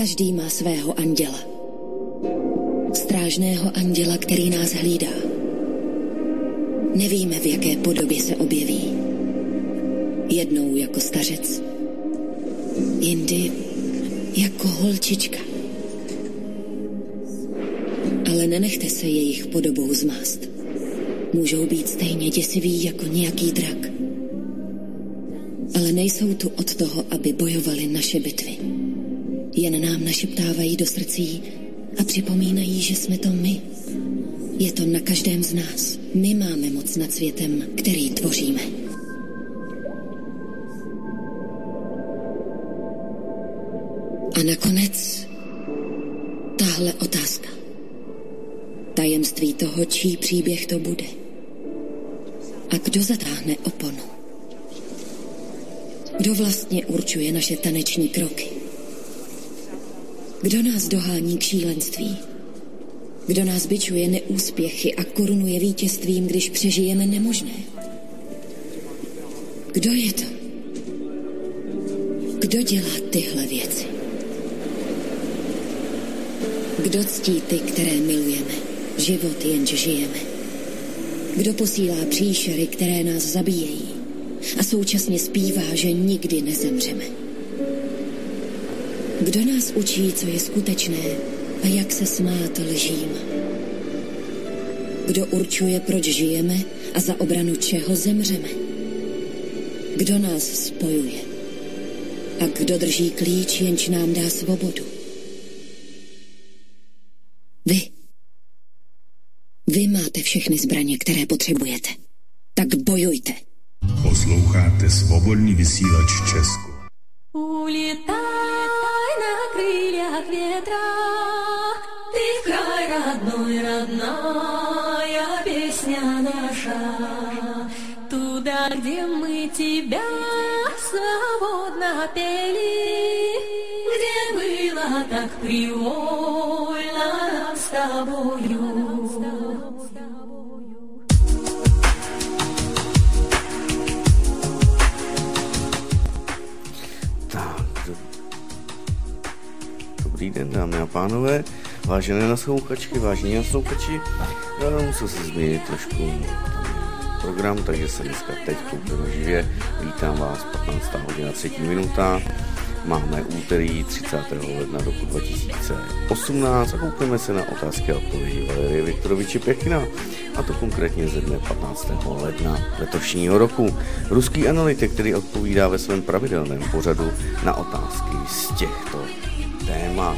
Každý má svého anděla. Strážného anděla, který nás hlídá. Nevíme, v jaké podobě se objeví. Jednou jako stařec, jindy jako holčička. Ale nenechte se jejich podobou zmást. Můžou být stejně děsiví jako nějaký drak. Ale nejsou tu od toho, aby bojovali naše bitvy. Jen nám našeptávají do srdcí a připomínají, že jsme to my. Je to na každém z nás. My máme moc nad světem, který tvoříme. A nakonec tahle otázka. Tajemství toho, čí příběh to bude. A kdo zatáhne oponu? Kdo vlastně určuje naše taneční kroky? Kdo nás dohání k šílenství? Kdo nás bičuje neúspěchy a korunuje vítězstvím, když přežijeme nemožné? Kdo je to? Kdo dělá tyhle věci? Kdo ctí ty, které milujeme? Život jenž žijeme. Kdo posílá příšery, které nás zabíjejí a současně zpívá, že nikdy nezemřeme? Kdo nás učí, co je skutečné a jak se smát lžím? Kdo určuje, proč žijeme a za obranu čeho zemřeme? Kdo nás spojuje? A kdo drží klíč, jenž nám dá svobodu? Vy máte všechny zbraně, které potřebujete. Tak bojujte. Posloucháte Svobodný vysílač Česko. Улетай на крыльях ветра, ты край родной, родная песня наша. Туда, где мы тебя свободно пели, где было так привольно нам с тобою. Dobrý den, dámy a pánové, vážené naslouchačky, vážení naslouchači. Já musel se změnit trošku program, takže se dneska teď koupíme živě. Vítám vás, 15. hodina 3 minuta. Máme úterý 30. ledna roku 2018 a koupíme se na otázky a odpovědi Valerie Viktoroviče Pěkina, a to konkrétně ze dne 15. ledna letošního roku. Ruský analytik, který odpovídá ve svém pravidelném pořadu na otázky z těchto témat.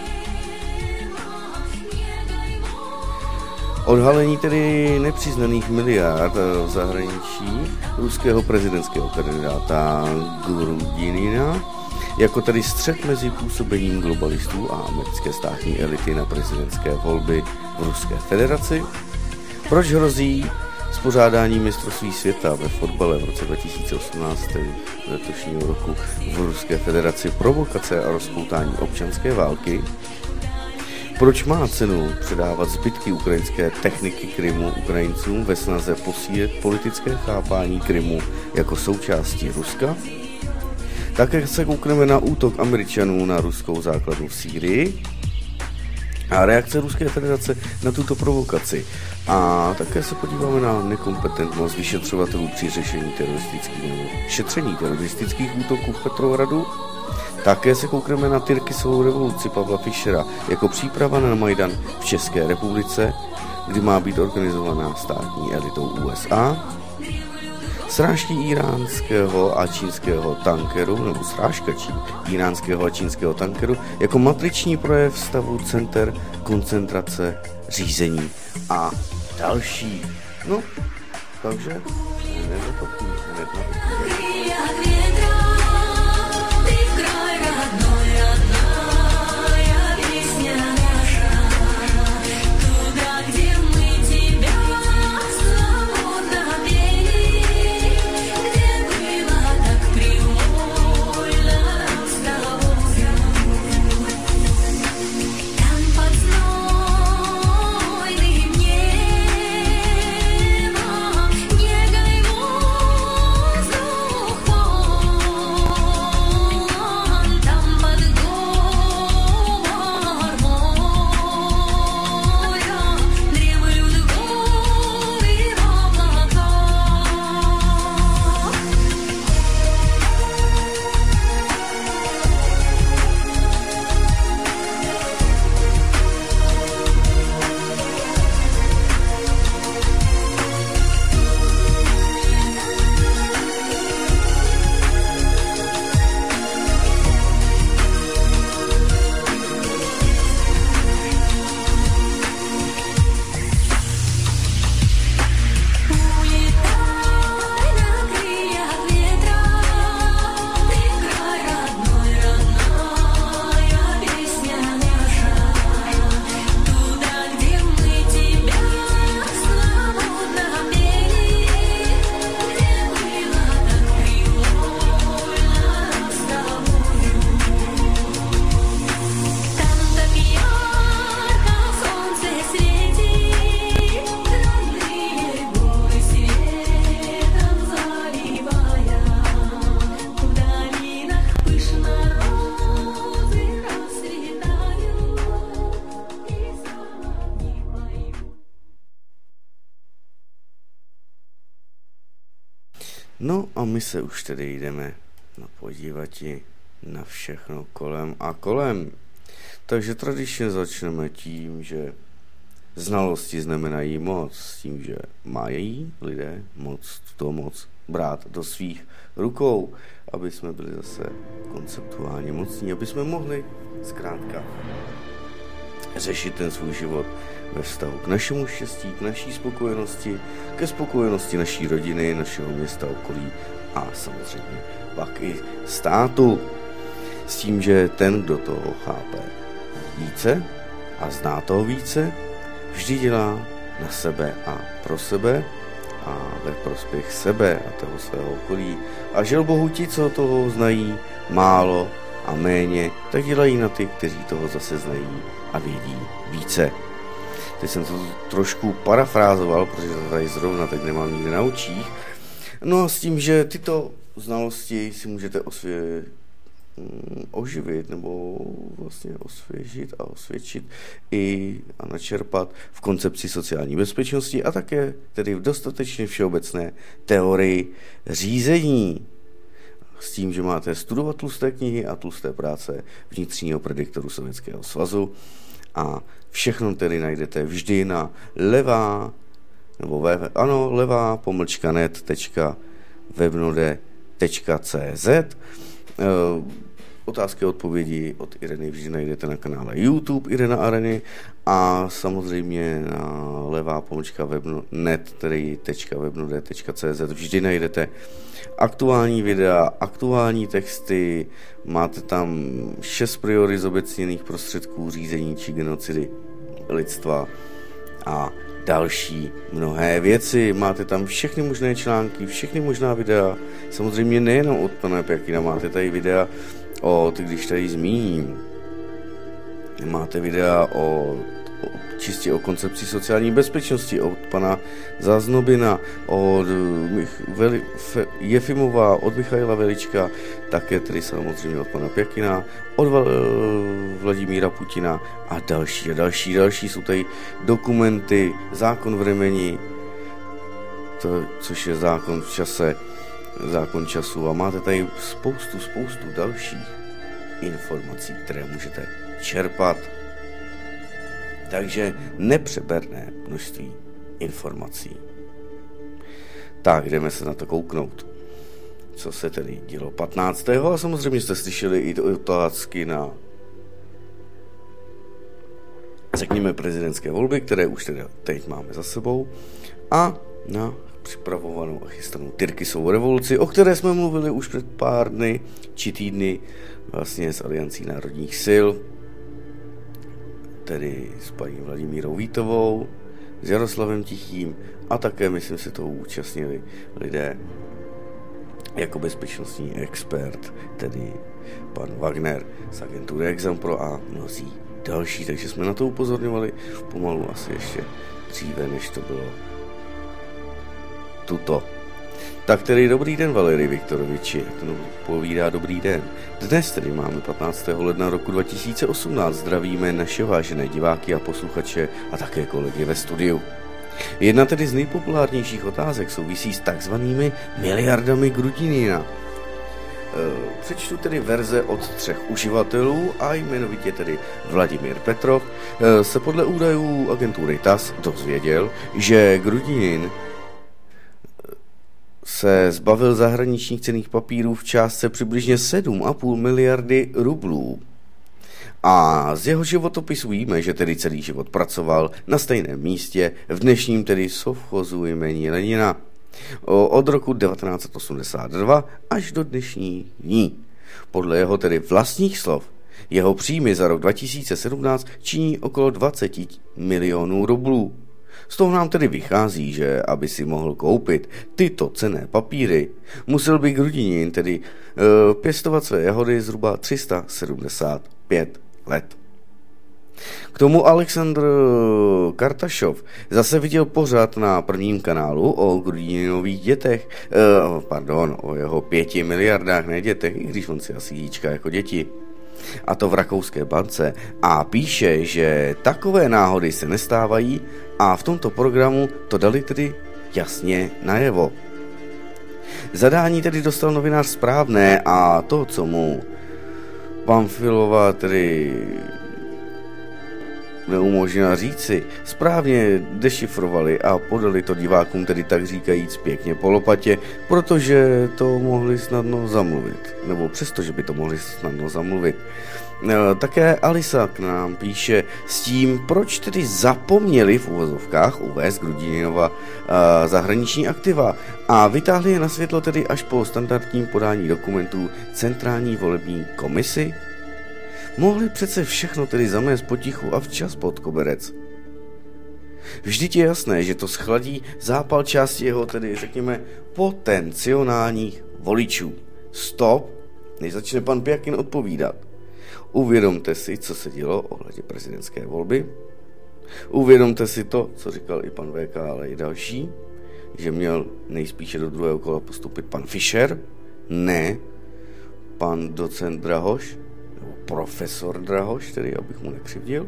Odhalení tedy nepřiznaných miliard v zahraničí ruského prezidentského kandidáta Grudinina, jako tedy střet mezi působením globalistů a americké státní elity na prezidentské volby v Ruské federaci. Proč hrozí spořádání mistrovství světa ve fotbale v roce 2018, tedy letošního roku, v Ruské federaci provokace a rozpoutání občanské války? Proč má cenu předávat zbytky ukrajinské techniky Krymu Ukrajincům ve snaze posílit politické chápání Krymu jako součástí Ruska? Také se koukneme na útok Američanů na ruskou základnu v Sýrii a reakce Ruské federace na tuto provokaci. A také se podíváme na nekompetentnost vyšetřovatelů při šetření teroristických útoků v Petrohradu. Také se koukneme na Tyrkisovou revoluci Pavla Fischera jako příprava na Majdan v České republice, kdy má být organizovaná státní elitou USA. Srážky iránského a čínského tankeru, nebo srážkačí iránského a čínského tankeru jako matriční projev stavu center koncentrace, řízení a další. No, takže hned na to. No a my se už tedy jdeme podívati na všechno kolem a kolem. Takže tradičně začneme tím, že znalosti znamenají moc, s tím, že mají lidé moc brát do svých rukou, aby jsme byli zase konceptuálně mocní, aby jsme mohli zkrátka řešit ten svůj život ve vztahu k našemu štěstí, k naší spokojenosti, ke spokojenosti naší rodiny, našeho města, okolí a samozřejmě pak i státu. S tím, že ten, kdo toho chápe více a zná toho více, vždy dělá na sebe a pro sebe a ve prospěch sebe a toho svého okolí. A žel bohu ti, co toho znají málo a méně, tak dělají na ty, kteří toho zase znají a vědí více. Teď jsem to trošku parafrázoval, protože to tady zrovna tak nemám nikde na očích. No a s tím, že tyto znalosti si můžete oživit nebo vlastně osvěžit a osvědčit a načerpat v koncepci sociální bezpečnosti a také tedy v dostatečně všeobecné teorii řízení. S tím, že máte studovat tlusté knihy a tlusté práce vnitřního prediktoru Sovětského svazu a všechno tedy najdete vždy na leva-net.webnode.cz. Otázky a odpovědi od Ireny vždy najdete na kanále YouTube Irena Areny a samozřejmě na leva-net.webnode.cz vždy najdete aktuální videa, aktuální texty, máte tam 6 priorit zobecněných prostředků řízení či genocidy lidstva a další mnohé věci. Máte tam všechny možné články, všechny možná videa, samozřejmě nejenom od pana Pjakina, máte tady videa když tady zmíním, máte videa čistě o koncepci sociální bezpečnosti od pana Záznobina, od Jefimova, od Michaila Velička, také tedy samozřejmě od pana Pjakina, od Vladimíra Putina a další. Jsou tady dokumenty, zákon v remeni, což je zákon v čase, zákon času a máte tady spoustu dalších informací, které můžete čerpat. Takže nepřeberné množství informací. Tak, jdeme se na to kouknout. Co se tedy dělo 15. a samozřejmě jste slyšeli i otázky na řekněme prezidentské volby, které už tedy teď máme za sebou a na připravovanou a chystanou Tyrkisovou revoluci, o které jsme mluvili už před pár dny či týdny vlastně s Aliancí národních sil, tedy s paní Vladimírou Vítovou, s Jaroslavem Tichým a také, myslím, se toho účastnili lidé jako bezpečnostní expert, tedy pan Wagner z agentury Exampro a mnozí další, takže jsme na to upozorňovali pomalu asi ještě dříve, než to bylo tuto. Tak tedy dobrý den, Valery Viktoroviči, ten povídá dobrý den. Dnes tedy máme 15. ledna roku 2018, zdravíme naše vážené diváky a posluchače a také kolegy ve studiu. Jedna tedy z nejpopulárnějších otázek souvisí s takzvanými miliardami Grudinina. Přečtu tedy verze od 3 uživatelů a jmenovitě tedy Vladimír Petrov se podle údajů agentury TASS dozvěděl, že Grudinin se zbavil zahraničních cenných papírů v částce přibližně 7,5 miliardy rublů. A z jeho životopisu víme, že tedy celý život pracoval na stejném místě v dnešním tedy sovchozu jméní Lenina. Od roku 1982 až do dnešních dní. Podle jeho tedy vlastních slov, jeho příjmy za rok 2017 činí okolo 20 milionů rublů. Z toho nám tedy vychází, že aby si mohl koupit tyto cenné papíry, musel by Grudinin tedy pěstovat své jahody zhruba 375 let. K tomu Aleksandr Kartašov zase viděl pořad na prvním kanálu o Grudininových dětech, o jeho 5 miliardách, ne dětech, i když on si asi jíčká jako děti. A to v rakouské bance. A píše, že takové náhody se nestávají a v tomto programu to dali tedy jasně najevo. Zadání tedy dostal novinář správné a to, co mu Pamfilová tedy neumožnila říci, správně dešifrovali a podali to divákům tedy tak říkajíc pěkně po lopatě, protože to mohli snadno zamluvit, nebo přestože by to mohli snadno zamluvit. Také Alisa k nám píše s tím, proč tedy zapomněli v uvozovkách uvést Grudinina zahraniční aktiva a vytáhli je na světlo tedy až po standardním podání dokumentů Centrální volební komisi. Mohli přece všechno tedy zamést potichu a včas pod koberec. Vždyť je jasné, že to schladí zápal části jeho tedy, řekněme, potenciálních voličů. Stop, než začne pan Pjakin odpovídat. Uvědomte si, co se dělo ohledně prezidentské volby. Uvědomte si to, co říkal i pan VK, ale i další, že měl nejspíše do druhého kola postupit pan Fischer, ne pan docent Drahoš, nebo profesor Drahoš, tedy abych mu nekřivdil.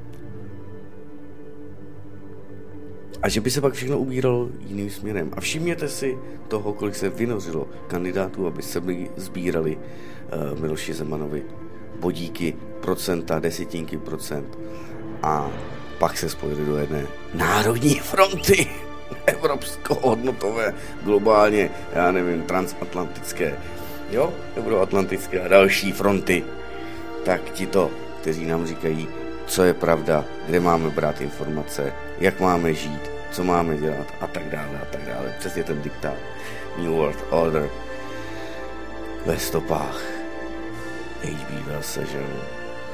A že by se pak všechno ubíralo jiným směrem. A všimněte si toho, kolik se vynořilo kandidátů, aby se sbírali Miloši Zemanovi bodíky, procenta, desetinky procent a pak se spojili do jedné národní fronty, evropsko-hodnotové, globálně, já nevím, transatlantické, jo, euroatlantické a další fronty. Tak tito, kteří nám říkají, co je pravda, kde máme brát informace, jak máme žít, co máme dělat a tak dále a tak dále. Přesně ten diktát New World Order ve stopách H.B. Wellse, že jo.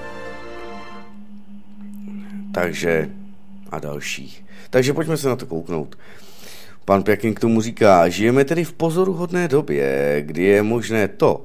Takže a dalších. Takže pojďme se na to kouknout. Pan Pjakin k tomu říká, žijeme tedy v pozoruhodné době, kdy je možné to,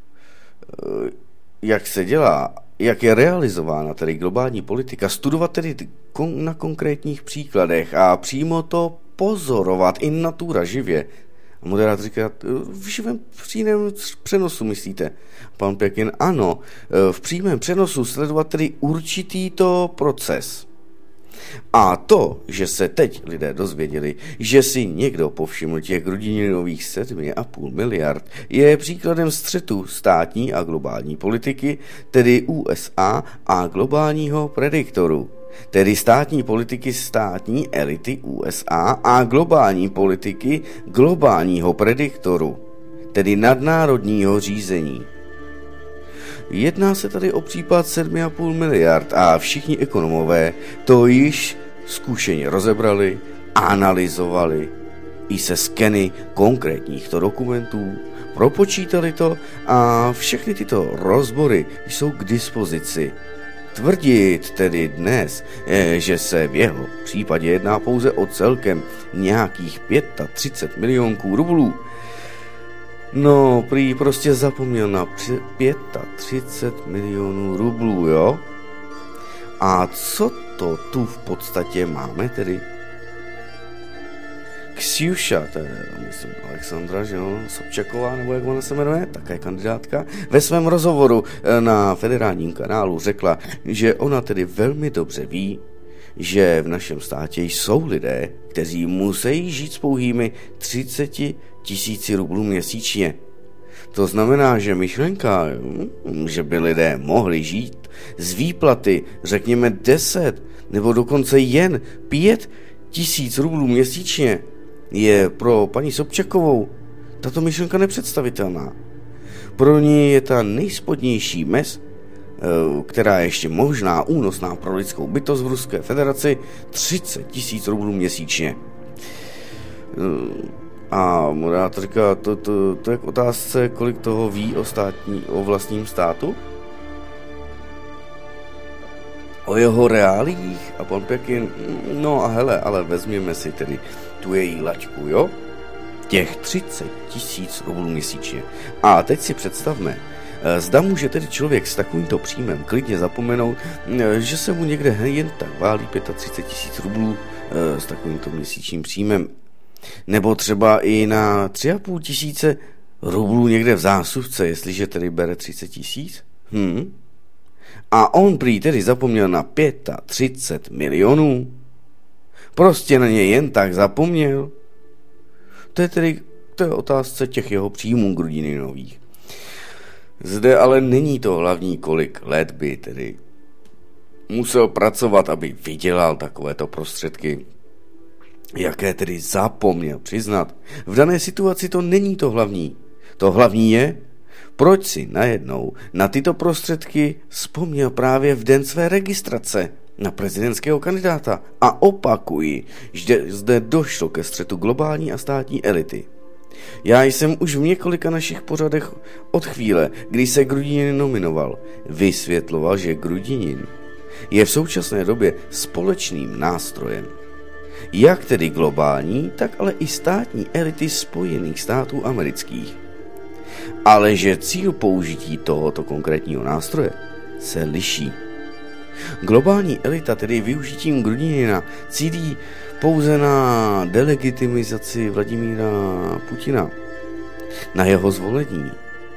jak se dělá, jak je realizována tedy globální politika, studovat tedy na konkrétních příkladech a přímo to pozorovat in natura živě. A moderátor říká, v živém přímém přenosu myslíte? Pan Pjakin, ano, v přímém přenosu sledovat tedy určitý to proces. A to, že se teď lidé dozvěděli, že si někdo povšiml těch Grudininových 7,5 miliard, je příkladem střetu státní a globální politiky, tedy USA a globálního prediktoru. Tedy státní politiky státní elity USA a globální politiky globálního prediktoru, tedy nadnárodního řízení. Jedná se tady o případ 7,5 miliard a všichni ekonomové to již zkušeně rozebrali, analyzovali i se skeny konkrétních dokumentů, propočítali to a všechny tyto rozbory jsou k dispozici. Tvrdit tedy dnes, že se v jeho případě jedná pouze o celkem nějakých 35 milionků rublů, no, prý prostě zapomněl na 35 milionů rublů, jo? A co to tu v podstatě máme tedy? Ksyuša, to je, myslím, Alexandra, že jo, Sobčaková, nebo jak ona se jmenuje, také kandidátka, ve svém rozhovoru na federálním kanálu řekla, že ona tedy velmi dobře ví, že v našem státě jsou lidé, kteří musí žít s pouhými 30 000 rublů měsíčně. To znamená, že myšlenka, že by lidé mohli žít z výplaty, řekněme 10 nebo dokonce jen 5 000 rublů měsíčně, je pro paní Sobčakovou tato myšlenka nepředstavitelná. Pro ní je ta nejspodnější mez, která je ještě možná únosná pro lidskou bytost v Ruské federaci, 30 000 rublů měsíčně. A moderátor říká, to je k otázce, kolik toho ví o vlastním státu? O jeho reálích? A pan Pjakin, no a hele, ale vezměme si tedy tu její laťku, jo? Těch 30 000 rublů měsíčně. A teď si představme, zda může tedy člověk s takovýmto příjmem klidně zapomenout, že se mu někde jen tak válí 35 000 rublů s takovýmto měsíčním příjmem. Nebo třeba i na 3 500 rublů někde v zásuvce, jestliže tedy bere 30 000. A on prý tedy zapomněl na 35 milionů. Prostě na ně jen tak zapomněl. To je té otázce těch jeho příjmů Grudininových. Zde ale není to hlavní, kolik let by tedy musel pracovat, aby vydělal takovéto prostředky, jaké tedy zapomněl přiznat. V dané situaci to není to hlavní. To hlavní je, proč si najednou na tyto prostředky vzpomněl právě v den své registrace na prezidentského kandidáta. A opakuji, že zde došlo ke střetu globální a státní elity. Já jsem už v několika našich pořadech od chvíle, kdy se Grudinin nominoval, vysvětloval, že Grudinin je v současné době společným nástrojem. Jak tedy globální, tak ale i státní elity Spojených států amerických. Ale že cíl použití tohoto konkrétního nástroje se liší. Globální elita tedy využitím Grudinina cílí pouze na delegitimizaci Vladimíra Putina, na jeho zvolení,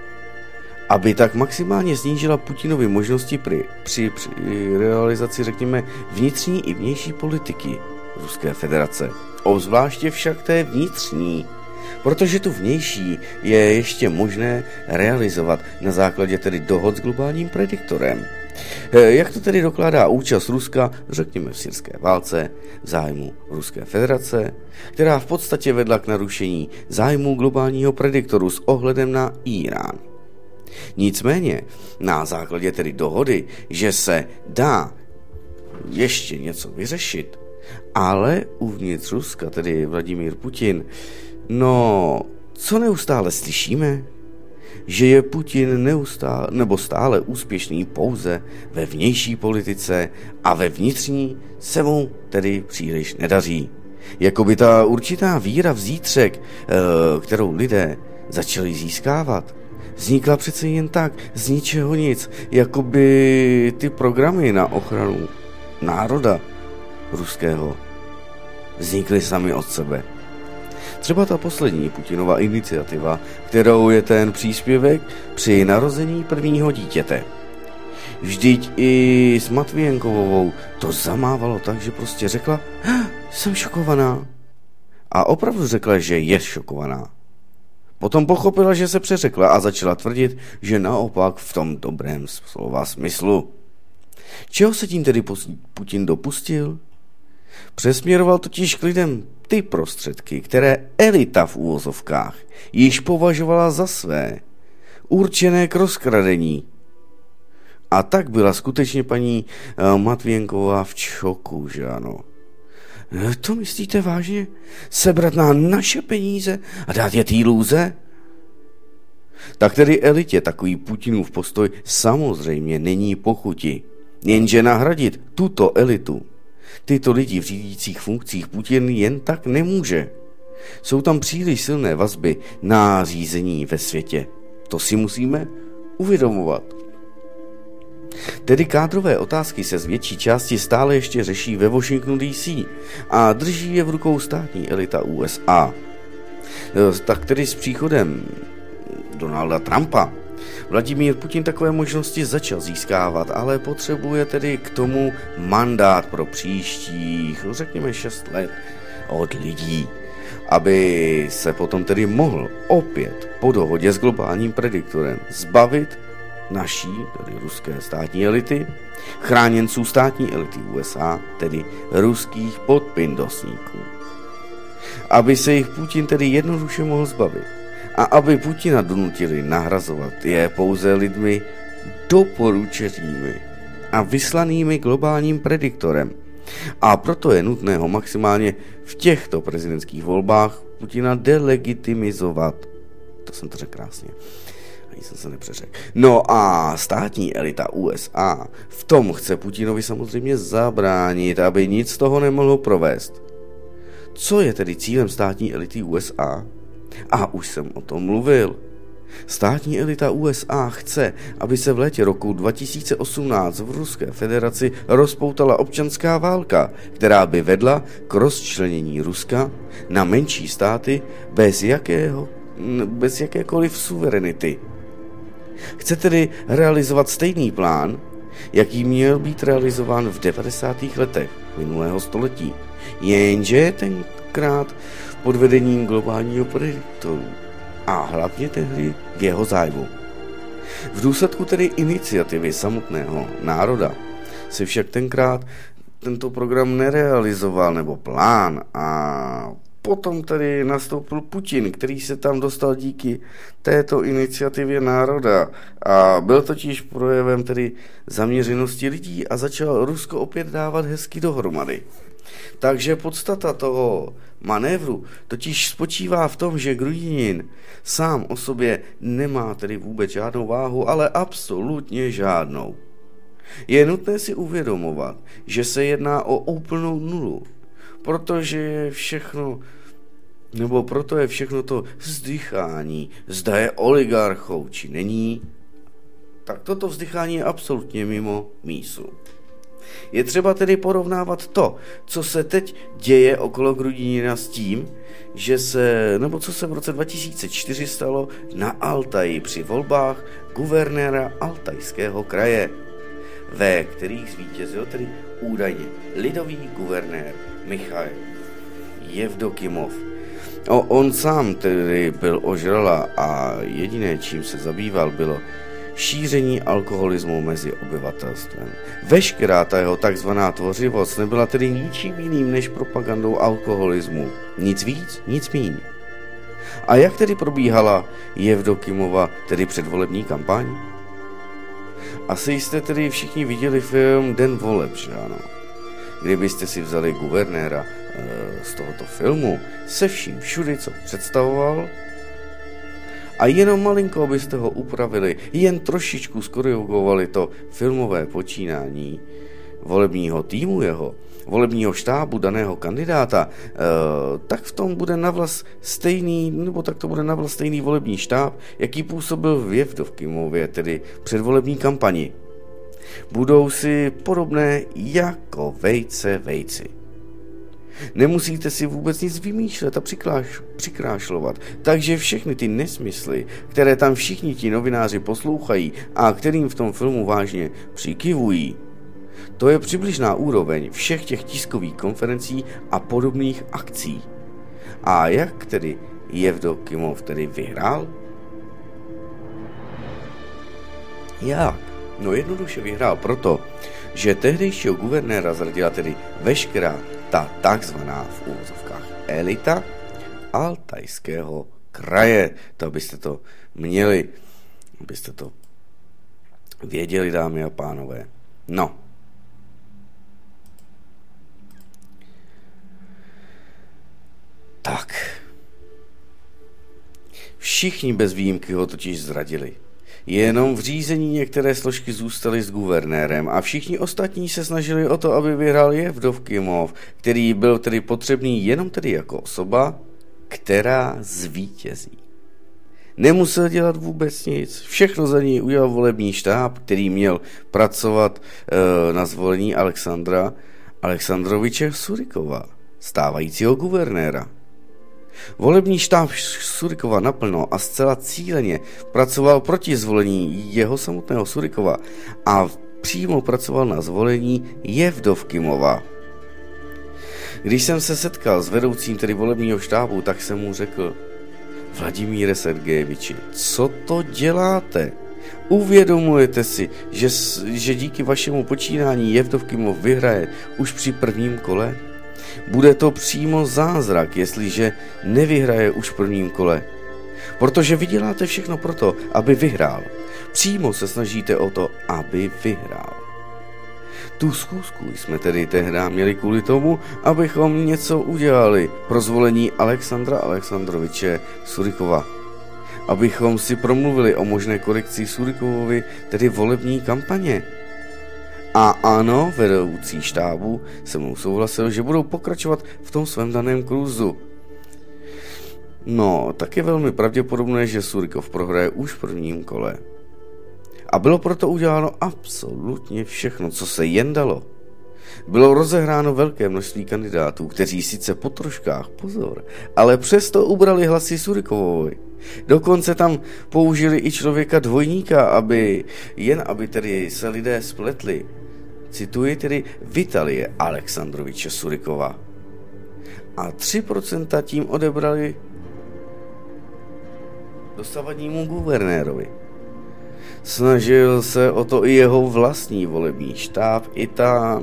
aby tak maximálně snížila Putinovi možnosti při realizaci, řekněme, vnitřní i vnější politiky Ruské federace. Obzvláště však té vnitřní, protože tu vnější je ještě možné realizovat na základě tedy dohod s globálním prediktorem. Jak to tedy dokládá účast Ruska, řekněme v syrské válce, v zájmu Ruské federace, která v podstatě vedla k narušení zájmu globálního prediktoru s ohledem na Irán. Nicméně na základě tedy dohody, že se dá ještě něco vyřešit, ale uvnitř Ruska, tedy Vladimír Putin, no, co neustále slyšíme? Že je Putin stále úspěšný pouze ve vnější politice a ve vnitřní se mu tedy příliš nedaří. Jakoby ta určitá víra v zítřek, kterou lidé začali získávat, vznikla přece jen tak, z ničeho nic, jakoby ty programy na ochranu národa ruského vznikly sami od sebe. Třeba ta poslední Putinova iniciativa, kterou je ten příspěvek při narození prvního dítěte. Vždyť i s Matvijenkovou to zamávalo tak, že prostě řekla, jsem šokovaná. A opravdu řekla, že je šokovaná. Potom pochopila, že se přeřekla a začala tvrdit, že naopak v tom dobrém slova smyslu. Čeho se tím tedy Putin dopustil? Přesměroval totiž k lidem ty prostředky, které elita v uvozovkách již považovala za své, určené k rozkradení. A tak byla skutečně paní Matvijenková v šoku, že ano. To myslíte vážně? Sebrat nám naše peníze a dát je té lůze? Tak tedy elitě takový Putinův postoj samozřejmě není pochuti. Jenže nahradit tuto elitu, tyto lidi v řídících funkcích Putin jen tak nemůže. Jsou tam příliš silné vazby na řízení ve světě. To si musíme uvědomovat. Tedy kádrové otázky se z větší části stále ještě řeší ve Washingtonu DC a drží je v rukou státní elita USA. Tak tedy s příchodem Donalda Trumpa Vladimír Putin takové možnosti začal získávat, ale potřebuje tedy k tomu mandát pro příštích, řekněme 6 let od lidí, aby se potom tedy mohl opět po dohodě s globálním prediktorem zbavit naší, tedy ruské státní elity, chráněnců státní elity USA, tedy ruských podpindosníků. Aby se jich Putin tedy jednoduše mohl zbavit a aby Putina donutili nahrazovat je pouze lidmi doporučenými a vyslanými globálním prediktorem. A proto je nutné ho maximálně v těchto prezidentských volbách Putina delegitimizovat. To jsem to řekl krásně. Ani jsem se nepřeřekl. No a státní elita USA v tom chce Putinovi samozřejmě zabránit, aby nic z toho nemohlo provést. Co je tedy cílem státní elity USA? A už jsem o tom mluvil. Státní elita USA chce, aby se v létě roku 2018 v Ruské federaci rozpoutala občanská válka, která by vedla k rozčlenění Ruska na menší státy bez jakékoliv suverenity. Chce tedy realizovat stejný plán, jaký měl být realizován v 90. letech minulého století. Jenže tentokrát pod vedením globálního prediktoru a hlavně tehdy v jeho zájmu. V důsledku tedy iniciativy samotného národa se však tenkrát tento program nerealizoval, nebo plán, a potom tedy nastoupil Putin, který se tam dostal díky této iniciativě národa a byl totiž projevem tedy zaměřenosti lidí a začal Rusko opět dávat hezky dohromady. Takže podstata toho manévru totiž spočívá v tom, že Grudinin sám o sobě nemá tedy vůbec žádnou váhu, ale absolutně žádnou. Je nutné si uvědomovat, že se jedná o úplnou nulu, protože je všechno, nebo proto je všechno to vzdychání, zda je oligarchou či není, tak toto vzdychání je absolutně mimo mísu. Je třeba tedy porovnávat to, co se teď děje okolo Grudinina s tím, co se v roce 2004 stalo na Altaji při volbách guvernéra Altajského kraje, ve kterých zvítězil tedy údajně lidový guvernér Michail Jevdokimov. On sám tedy byl ožrala a jediné, čím se zabýval, bylo šíření alkoholismu mezi obyvatelstvem. Veškerá ta jeho takzvaná tvořivost nebyla tedy ničím jiným než propagandou alkoholismu. Nic víc, nic míň. A jak tedy probíhala Jevdokimova tedy předvolební kampaň? Asi jste tedy všichni viděli film Den voleb, že ano? Kdybyste si vzali guvernéra z tohoto filmu se vším všudy, co představoval, a jenom malinko byste ho upravili, jen trošičku skorigovali to filmové počínání volebního týmu jeho, volebního štábu daného kandidáta, tak v tom bude navlas stejný volební štáb, jaký působil v Jevdokimově, tedy předvolební kampani. Budou si podobné jako vejce vejci. Nemusíte si vůbec nic vymýšlet a přikrášlovat, takže všechny ty nesmysly, které tam všichni ti novináři poslouchají a kterým v tom filmu vážně přikyvují, to je přibližná úroveň všech těch tiskových konferencí a podobných akcí. A jak tedy Jevdokimov tedy vyhrál? Jak? No jednoduše vyhrál proto, že tehdejšího guvernéra zradila tedy veškerá ta takzvaná v úvozovkách elita Altajského kraje. To byste to měli, abyste to věděli, dámy a pánové. No. Tak. Všichni bez výjimky ho totiž zradili. Jenom v řízení některé složky zůstaly s guvernérem a všichni ostatní se snažili o to, aby vyhrál Jevdokimov, který byl tedy potřebný jenom tedy jako osoba, která zvítězí. Nemusel dělat vůbec nic, všechno za něj udělal volební štáb, který měl pracovat na zvolení Alexandra Alexandroviče Surikova, stávajícího guvernéra. Volební štáb Surikova naplno a zcela cíleně pracoval proti zvolení jeho samotného Surikova a přímo pracoval na zvolení Jevdokimova. Když jsem se setkal s vedoucím tedy volebního štábu, tak jsem mu řekl: Vladimíre Sergejeviči, co to děláte? Uvědomujete si, že díky vašemu počínání Jevdokimov vyhraje už při prvním kole? Bude to přímo zázrak, jestliže nevyhraje už v prvním kole. Protože vy děláte všechno proto, aby vyhrál. Přímo se snažíte o to, aby vyhrál. Tu schůzku jsme tedy tehdy měli kvůli tomu, abychom něco udělali pro zvolení Alexandra Alexandroviče Surikova. Abychom si promluvili o možné korekci Surikovovi, tedy volební kampaně. A ano, vedoucí štábu se mnou souhlasil, že budou pokračovat v tom svém daném kurzu. No, tak je velmi pravděpodobné, že Surikov prohraje už v prvním kole. A bylo proto uděláno absolutně všechno, co se jen dalo. Bylo rozehráno velké množství kandidátů, kteří sice po troškách, pozor, ale přesto ubrali hlasy Surikovovi. Dokonce tam použili i člověka dvojníka, aby tedy se lidé spletli. Cituji tedy Vitalie Alexandroviče Surikova. a 3% tím odebrali dosavadnímu guvernérovi. Snažil se o to i jeho vlastní volební štáb, i ta,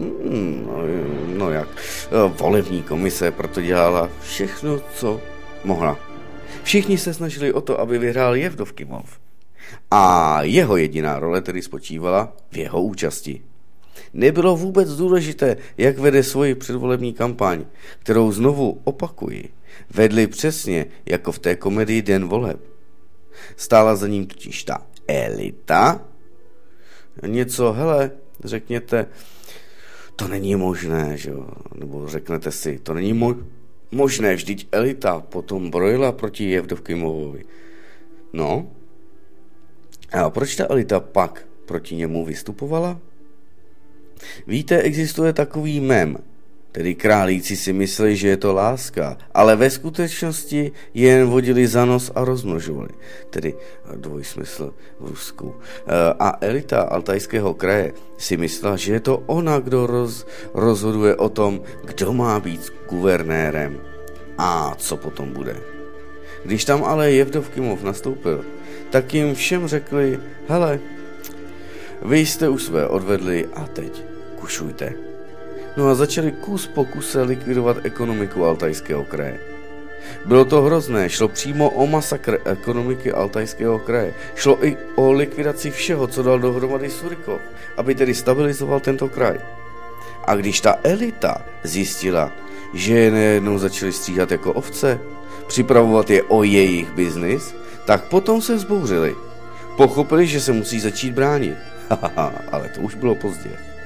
volební komise, proto dělala všechno, co mohla. Všichni se snažili o to, aby vyhrál Jevdokimov. A jeho jediná role tedy spočívala v jeho účasti. Nebylo vůbec důležité, jak vede svoji předvolební kampaň, kterou znovu opakuji, vedli přesně jako v té komedii Den voleb. Stála za ním totiž ta elita. Něco, hele, řekněte, to není možné, že jo? Nebo řeknete si, to není možné, vždyť elita potom brojila proti Jevdokimovovi. No, a proč ta elita pak proti němu vystupovala? Víte, existuje takový mem, tedy králíci si mysleli, že je to láska, ale ve skutečnosti jen vodili za nos a rozmnožovali, tedy dvojsmysl v Rusku. A elita Altajského kraje si myslela, že je to ona, kdo rozhoduje o tom, kdo má být guvernérem a co potom bude. Když tam ale Jevdokimov nastoupil, tak jim všem řekli, hele, vy jste už své odvedli a teď kušujte. No a začali kus po kuse likvidovat ekonomiku Altajského kraje. Bylo to hrozné, šlo přímo o masakr ekonomiky Altajského kraje. Šlo i o likvidaci všeho, co dal dohromady Surikov, aby tedy stabilizoval tento kraj. A když ta elita zjistila, že je nejednou začali stříhat jako ovce, připravovat je o jejich biznis, tak potom se vzbouřili. Pochopili, že se musí začít bránit. Ale to už bylo pozdě.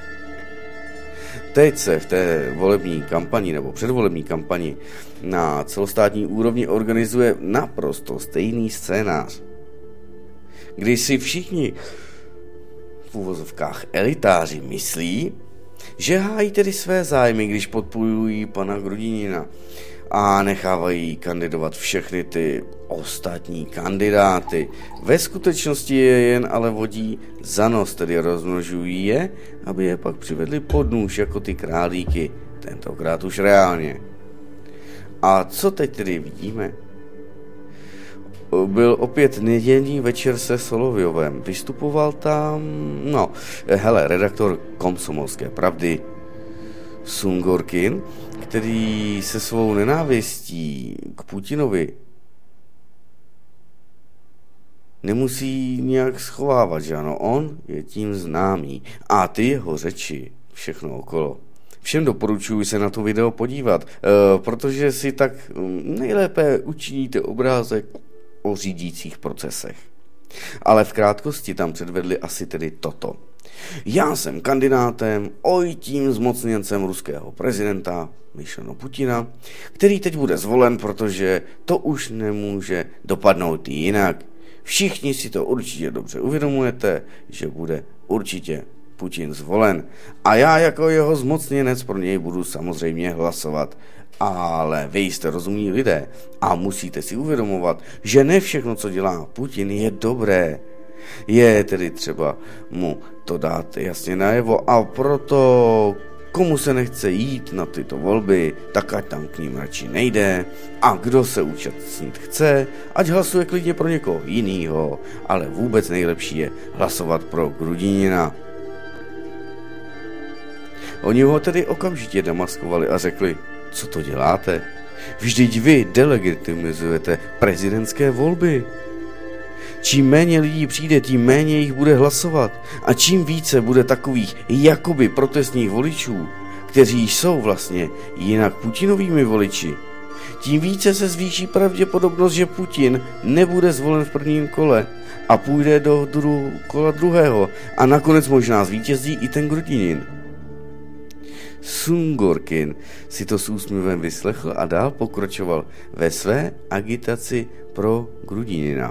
Teď se v té volební kampani nebo předvolební kampani na celostátní úrovni organizuje naprosto stejný scénář. Když si všichni v uvozovkách elitáři myslí, že hájí tedy své zájmy, když podporují pana Grudinina a nechávají kandidovat všechny ty ostatní kandidáty. Ve skutečnosti je jen ale vodí za nos, tedy rozmnožují je, aby je pak přivedli pod nůž jako ty králíky, tentokrát už reálně. A co teď tedy vidíme? Byl opět nedělní večer se Solovjovem. Vystupoval tam, redaktor Komsomolské pravdy Sungorkin, který se svou nenávistí k Putinovi nemusí nějak schovávat, že ano, on je tím známý. A ty jeho řeči, všechno okolo. Všem doporučuji se na to video podívat, protože si tak nejlépe učiníte obrázek o řídících procesech. Ale v krátkosti tam předvedli asi tedy toto. Já jsem kandidátem, tím zmocněncem ruského prezidenta Myšleno Putina, který teď bude zvolen, protože to už nemůže dopadnout jinak. Všichni si to určitě dobře uvědomujete, že bude určitě Putin zvolen. A já jako jeho zmocněnec pro něj budu samozřejmě hlasovat. Ale vy jste rozumní lidé a musíte si uvědomovat, že ne všechno, co dělá Putin, je dobré. Je tedy třeba mu to dát jasně najevo a proto komu se nechce jít na tyto volby, tak ať tam k ním radši nejde a kdo se účastnit chce, ať hlasuje klidně pro někoho jinýho, ale vůbec nejlepší je hlasovat pro Grudinina. Oni ho tedy okamžitě demaskovali a řekli, co to děláte? Vždyť vy delegitimizujete prezidentské volby. Čím méně lidí přijde, tím méně jich bude hlasovat. A čím více bude takových jakoby protestních voličů, kteří jsou vlastně jinak Putinovými voliči, tím více se zvýší pravděpodobnost, že Putin nebude zvolen v prvním kole a půjde do kola druhého a nakonec možná zvítězí i ten Grudinin. Sungorkin si to s úsměvem vyslechl a dál pokračoval ve své agitaci pro Grudinina.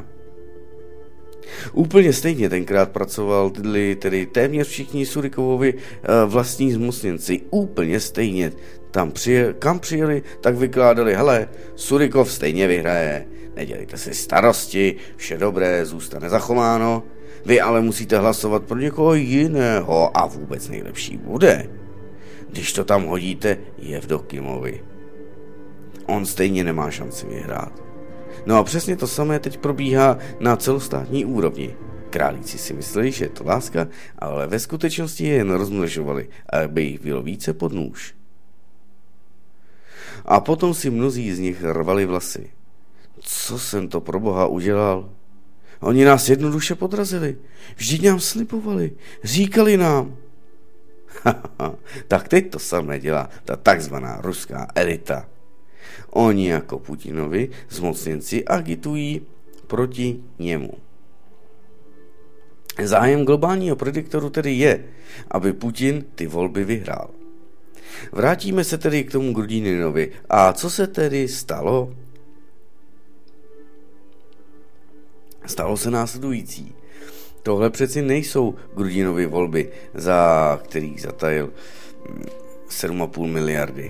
Úplně stejně tenkrát pracovali tedy téměř všichni Surikovovi vlastní zmocněnci. Úplně stejně kam přijeli, tak vykládali, hele, Surikov stejně vyhraje, nedělejte si starosti, vše dobré zůstane zachováno, vy ale musíte hlasovat pro někoho jiného a vůbec nejlepší bude, když to tam hodíte Jevdokimovi. on stejně nemá šanci vyhrát. No a přesně to samé teď probíhá na celostátní úrovni. Králíci si mysleli, že je to láska, ale ve skutečnosti je jen rozmnožovali, aby jich bylo více pod nůž. A potom si mnozí z nich rvali vlasy. Co jsem to pro Boha udělal? Oni nás jednoduše podrazili. Vždyť nám slibovali, říkali nám. Tak teď to samé dělá ta takzvaná ruská elita. Oni jako Putinovi zmocněnci agitují proti němu. Zájem globálního prediktoru tedy je, aby Putin ty volby vyhrál. Vrátíme se tedy k tomu Grudininovi. A co se tedy stalo? Stalo se následující. Tohle přeci nejsou Grudinovy volby, za kterých zatajil 7,5 miliardy.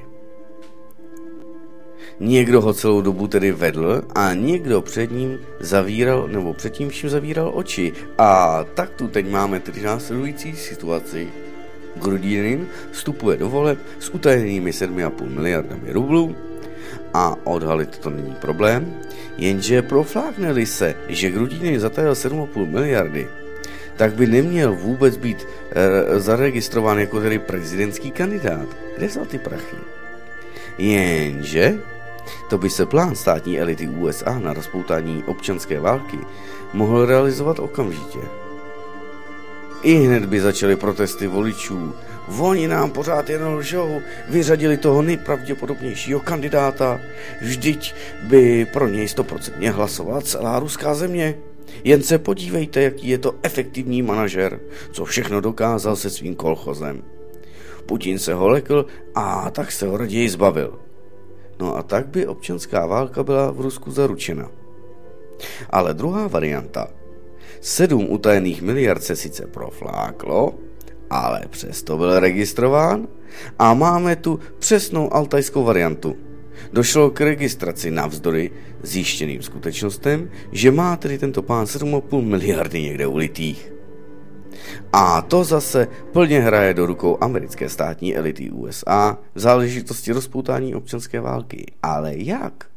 Někdo ho celou dobu tedy vedl a někdo před ním zavíral, nebo před tím vším zavíral oči. A tak tu teď máme tedy následující situaci. Grudinin vstupuje do voleb s utajenými 7,5 miliardami rublů a odhalit to není problém, jenže proflákne-li se, že Grudinin zatajil 7,5 miliardy, tak by neměl vůbec být zaregistrován jako tedy prezidentský kandidát. Kde jsou ty prachy? Jenže to by se plán státní elity USA na rozpoutání občanské války mohl realizovat okamžitě. I hned by začaly protesty voličů. Oni nám pořád jen lžou, vyřadili toho nejpravděpodobnějšího kandidáta, vždyť by pro něj 100% hlasovala celá ruská země. Jen se podívejte, jaký je to efektivní manažer, co všechno dokázal se svým kolchozem. Putin se ho lekl a tak se ho raději zbavil. No a tak by občanská válka byla v Rusku zaručena. Ale druhá varianta. 7 utajených miliard se sice profláklo, ale přesto byl registrován a máme tu přesnou altajskou variantu. Došlo k registraci navzdory zjištěným skutečnostem, že má tedy tento pán 7,5 miliardy někde ulitých. A to zase plně hraje do rukou americké státní elity USA v záležitosti rozpoutání občanské války. Ale jak?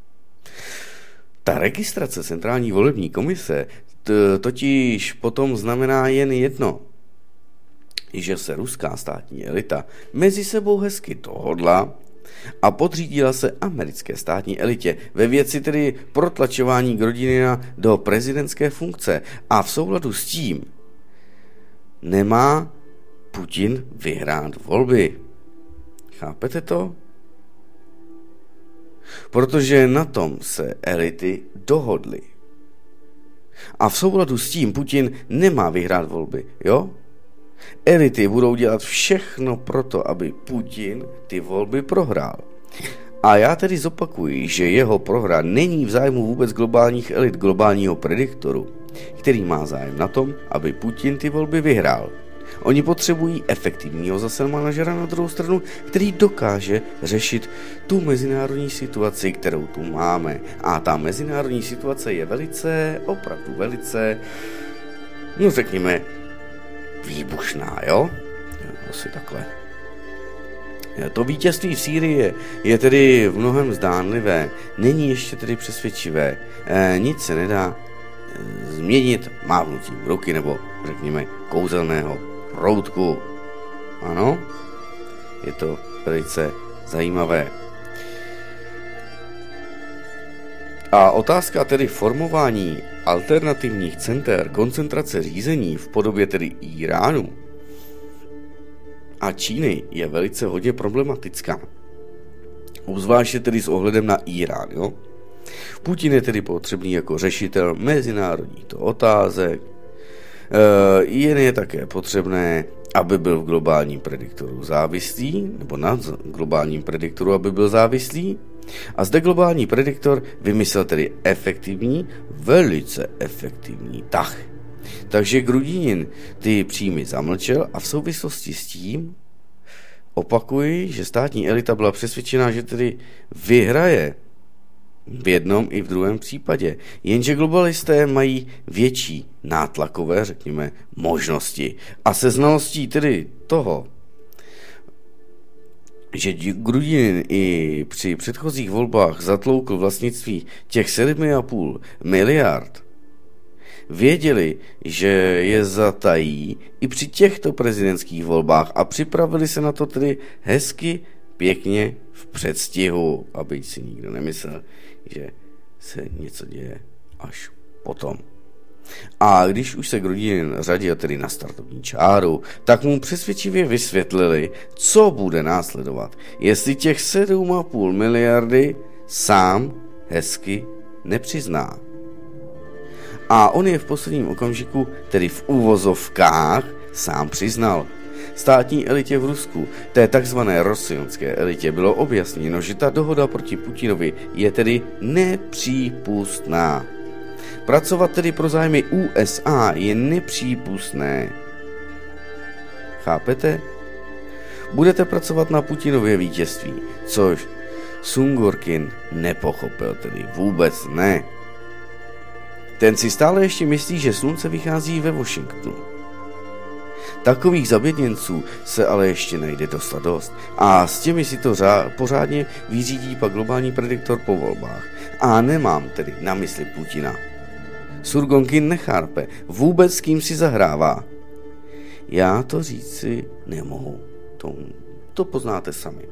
Ta registrace Centrální volební komise totiž potom znamená jen jedno, že se ruská státní elita mezi sebou hezky dohodla a podřídila se americké státní elitě ve věci tedy protlačování Grudinina do prezidentské funkce a v souladu s tím nemá Putin vyhrát volby. Chápete to? Protože na tom se elity dohodly. A v souladu s tím Putin nemá vyhrát volby, jo? Elity budou dělat všechno proto, aby Putin ty volby prohrál. A já tedy zopakuji, že jeho prohra není v zájmu vůbec globálních elit, globálního prediktoru, který má zájem na tom, aby Putin ty volby vyhrál. Oni potřebují efektivního zase manažera na druhou stranu, který dokáže řešit tu mezinárodní situaci, kterou tu máme. A ta mezinárodní situace je opravdu velice, no řekněme, výbušná, jo? Asi takhle. To vítězství v Sýrii je tedy v mnohem zdánlivé, není ještě tedy přesvědčivé. Nic se nedá změnit mávnutím ruky nebo řekněme kouzelného proutku. Ano, je to velice zajímavé. A otázka tedy formování alternativních center koncentrace řízení v podobě tedy Iránu a Číny je velice hodně problematická. Obzvláště tedy s ohledem na Irán, jo? Putin je tedy potřebný jako řešitel mezinárodních otázek. Jen je také potřebné, aby byl v globálním prediktoru závislý, nebo na globálním prediktoru, aby byl závislý. A zde globální prediktor vymyslel tedy velice efektivní tah. Takže Grudinin ty příjmy zamlčel a v souvislosti s tím opakuji, že státní elita byla přesvědčená, že tedy vyhraje v jednom i v druhém případě. Jenže globalisté mají větší nátlakové, řekněme, možnosti. A se znalostí tedy toho že Grudinin i při předchozích volbách zatloukl vlastnictví těch 7,5 miliard, věděli, že je zatají i při těchto prezidentských volbách a připravili se na to tedy hezky, pěkně v předstihu, aby si nikdo nemyslel, že se něco děje až potom. A když už se Grudinin řadil tedy na startovní čáru, tak mu přesvědčivě vysvětlili, co bude následovat, jestli těch 7,5 miliardy sám hezky nepřizná. A on je v posledním okamžiku, tedy v uvozovkách, sám přiznal. Státní elitě v Rusku, té takzvané rosionské elitě, bylo objasněno, že ta dohoda proti Putinovi je tedy nepřípustná. Pracovat tedy pro zájmy USA je nepřípustné. Chápete? Budete pracovat na Putinově vítězství, což Sungorkin nepochopil, tedy vůbec ne. Ten si stále ještě myslí, že slunce vychází ve Washingtonu. Takových zaběděnců se ale ještě najde dost a s těmi si to pořádně vyřídí pak globální prediktor po volbách. A nemám tedy na mysli Putina. Surgonkin nechápe vůbec, s kým si zahrává. Já to říci nemohu. To poznáte sami.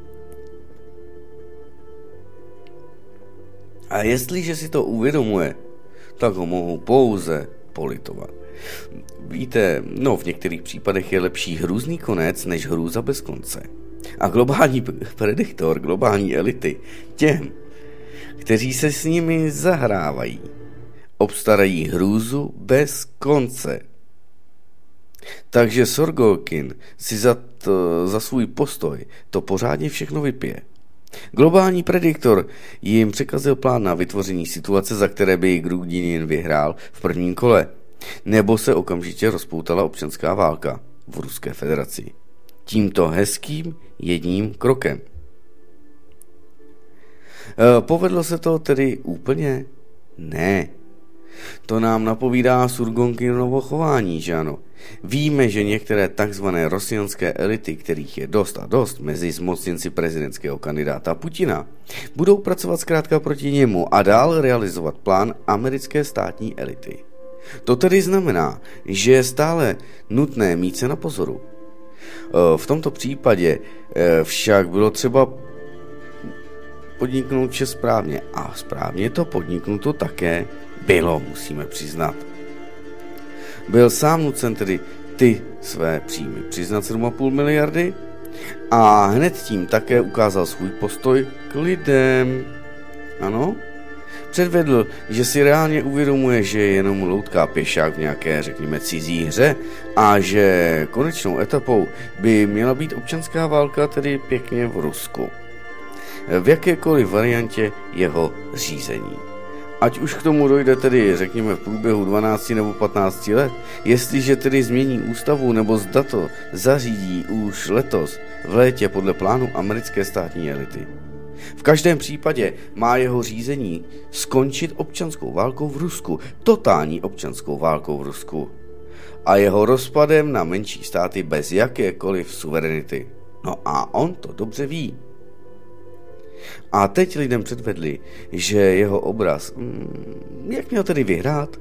A jestliže si to uvědomuje, tak ho mohu pouze politovat. Víte, v některých případech je lepší hrůzný konec, než hrůza bez konce. A globální prediktor, globální elity, těm, kteří se s nimi zahrávají, obstarají hrůzu bez konce. Takže Surgonkin si za svůj postoj to pořádně všechno vypije. Globální prediktor jim překazil plán na vytvoření situace, za které by Grudinin vyhrál v prvním kole, nebo se okamžitě rozpoutala občanská válka v Ruské federaci. Tímto hezkým jedním krokem. Povedlo se to tedy úplně? Ne. To nám napovídá Surgonkinovo chování, že ano? Víme, že některé takzvané rosianské elity, kterých je dost a dost mezi zmocněnci prezidentského kandidáta Putina, budou pracovat zkrátka proti němu a dál realizovat plán americké státní elity. To tedy znamená, že je stále nutné mít se na pozoru. V tomto případě však bylo třeba podniknout vše správně a správně to podniknuto také bylo, musíme přiznat. Byl sám nucen tedy ty své příjmy přiznat 7,5 miliardy a hned tím také ukázal svůj postoj k lidem. Ano, předvedl, že si reálně uvědomuje, že je jenom loutká pěšák v nějaké, řekněme, cizí hře a že konečnou etapou by měla být občanská válka, tedy pěkně v Rusku. V jakékoliv variantě jeho řízení. Ať už k tomu dojde tedy, řekněme, v průběhu 12 nebo 15 let, jestliže tedy změní ústavu nebo zda to zařídí už letos v létě podle plánu americké státní elity. V každém případě má jeho řízení skončit občanskou válkou v Rusku, totální občanskou válkou v Rusku a jeho rozpadem na menší státy bez jakékoliv suverenity. No a on to dobře ví. A teď lidem předvedli, že jeho obraz, jak měl tedy vyhrát?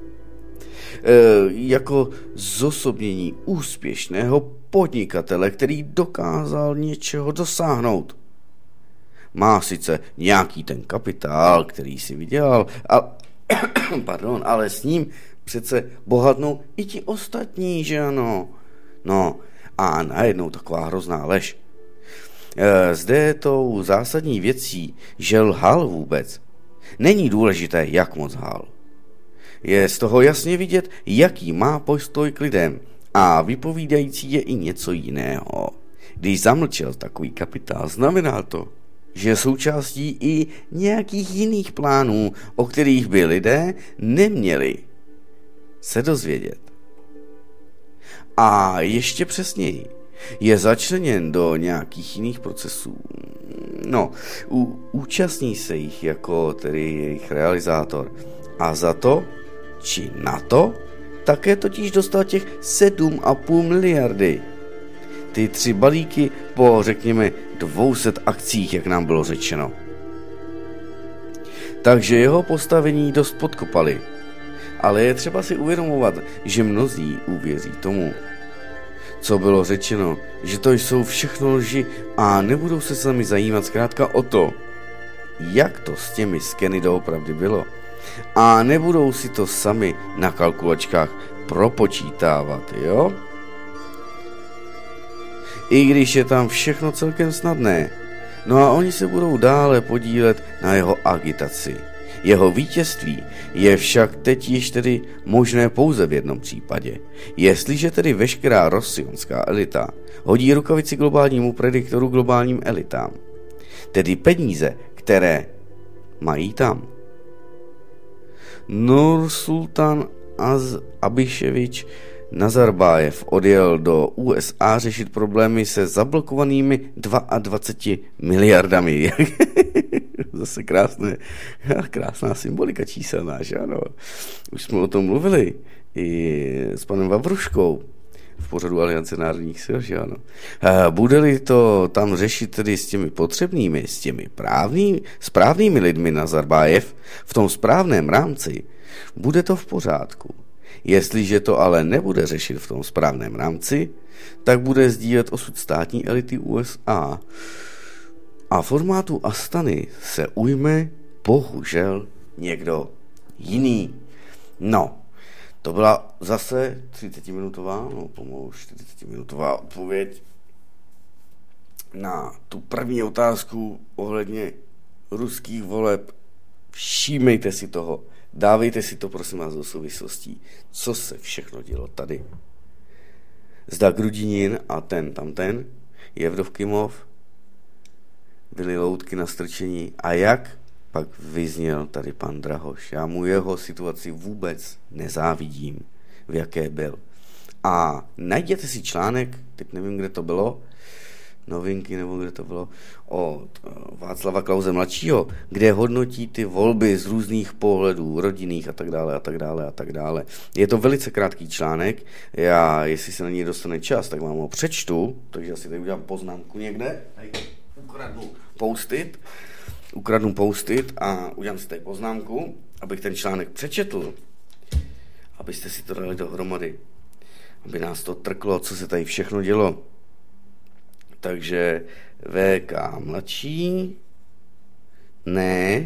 Jako zosobnění úspěšného podnikatele, který dokázal něčeho dosáhnout. Má sice nějaký ten kapitál, který si vydělal, ale s ním přece bohatnou i ti ostatní, že ano? No a najednou taková hrozná lež. Zde je tou zásadní věcí, že lhal vůbec. Není důležité, jak moc lhal. Je z toho jasně vidět, jaký má postoj k lidem a vypovídající je i něco jiného. Když zamlčel takový kapitál, znamená to, že součástí i nějakých jiných plánů, o kterých by lidé neměli se dozvědět. A ještě přesněji, je začleněn do nějakých jiných procesů. Účastní se jich jako tedy jejich realizátor. A za to, či na to, také totiž dostal těch 7,5 miliardy. Ty 3 balíky po, řekněme, 200 akcích, jak nám bylo řečeno. Takže jeho postavení dost podkopali. Ale je třeba si uvědomovat, že mnozí uvěří tomu, co bylo řečeno, že to jsou všechno lži a nebudou se sami zajímat zkrátka o to, jak to s těmi skeny doopravdy bylo. A nebudou si to sami na kalkulačkách propočítávat, jo? I když je tam všechno celkem snadné. No a oni se budou dále podílet na jeho agitaci. Jeho vítězství je však teď již tedy možné pouze v jednom případě. Jestliže tedy veškerá rosionská elita hodí rukavici globálnímu prediktoru globálním elitám, tedy peníze, které mají tam. Nursultan Abiševič Nazarbájev odjel do USA řešit problémy se zablokovanými 22 miliardami. Zase krásná symbolika číselná, že ano. Už jsme o tom mluvili i s panem Vavruškou v pořadu Aliance národních sil, že ano. Bude-li to tam řešit tedy s těmi potřebnými, s těmi správnými lidmi Nazarbájev v tom správném rámci, bude to v pořádku. Jestliže to ale nebude řešit v tom správném rámci, tak bude sdílet osud státní elity USA. A formátu Astany se ujme bohužel někdo jiný. No, to byla zase 30-minutová, pomalu 40-minutová odpověď na tu první otázku ohledně ruských voleb. Všímejte si toho. Dávejte si to, prosím vás, do souvislostí, co se všechno dělo tady. Zda Grudinin a tamten, Jevdokimov, byly loutky na strčení a jak pak vyzněl tady pan Drahoš. Já mu jeho situaci vůbec nezávidím, v jaké byl. A najděte si článek, teď nevím, kde to bylo, Novinky, nebo kde to bylo, od Václava Klause mladšího, kde hodnotí ty volby z různých pohledů, rodinných a tak dále, a tak dále, a tak dále. Je to velice krátký článek, já, jestli se na něj dostane čas, tak vám ho přečtu, takže asi tady udělám poznámku někde, tady ukradnu post-it a udělám si tady poznámku, abych ten článek přečetl, abyste si to dali dohromady, aby nás to trklo, co se tady všechno dělo. Takže VK mladší, ne,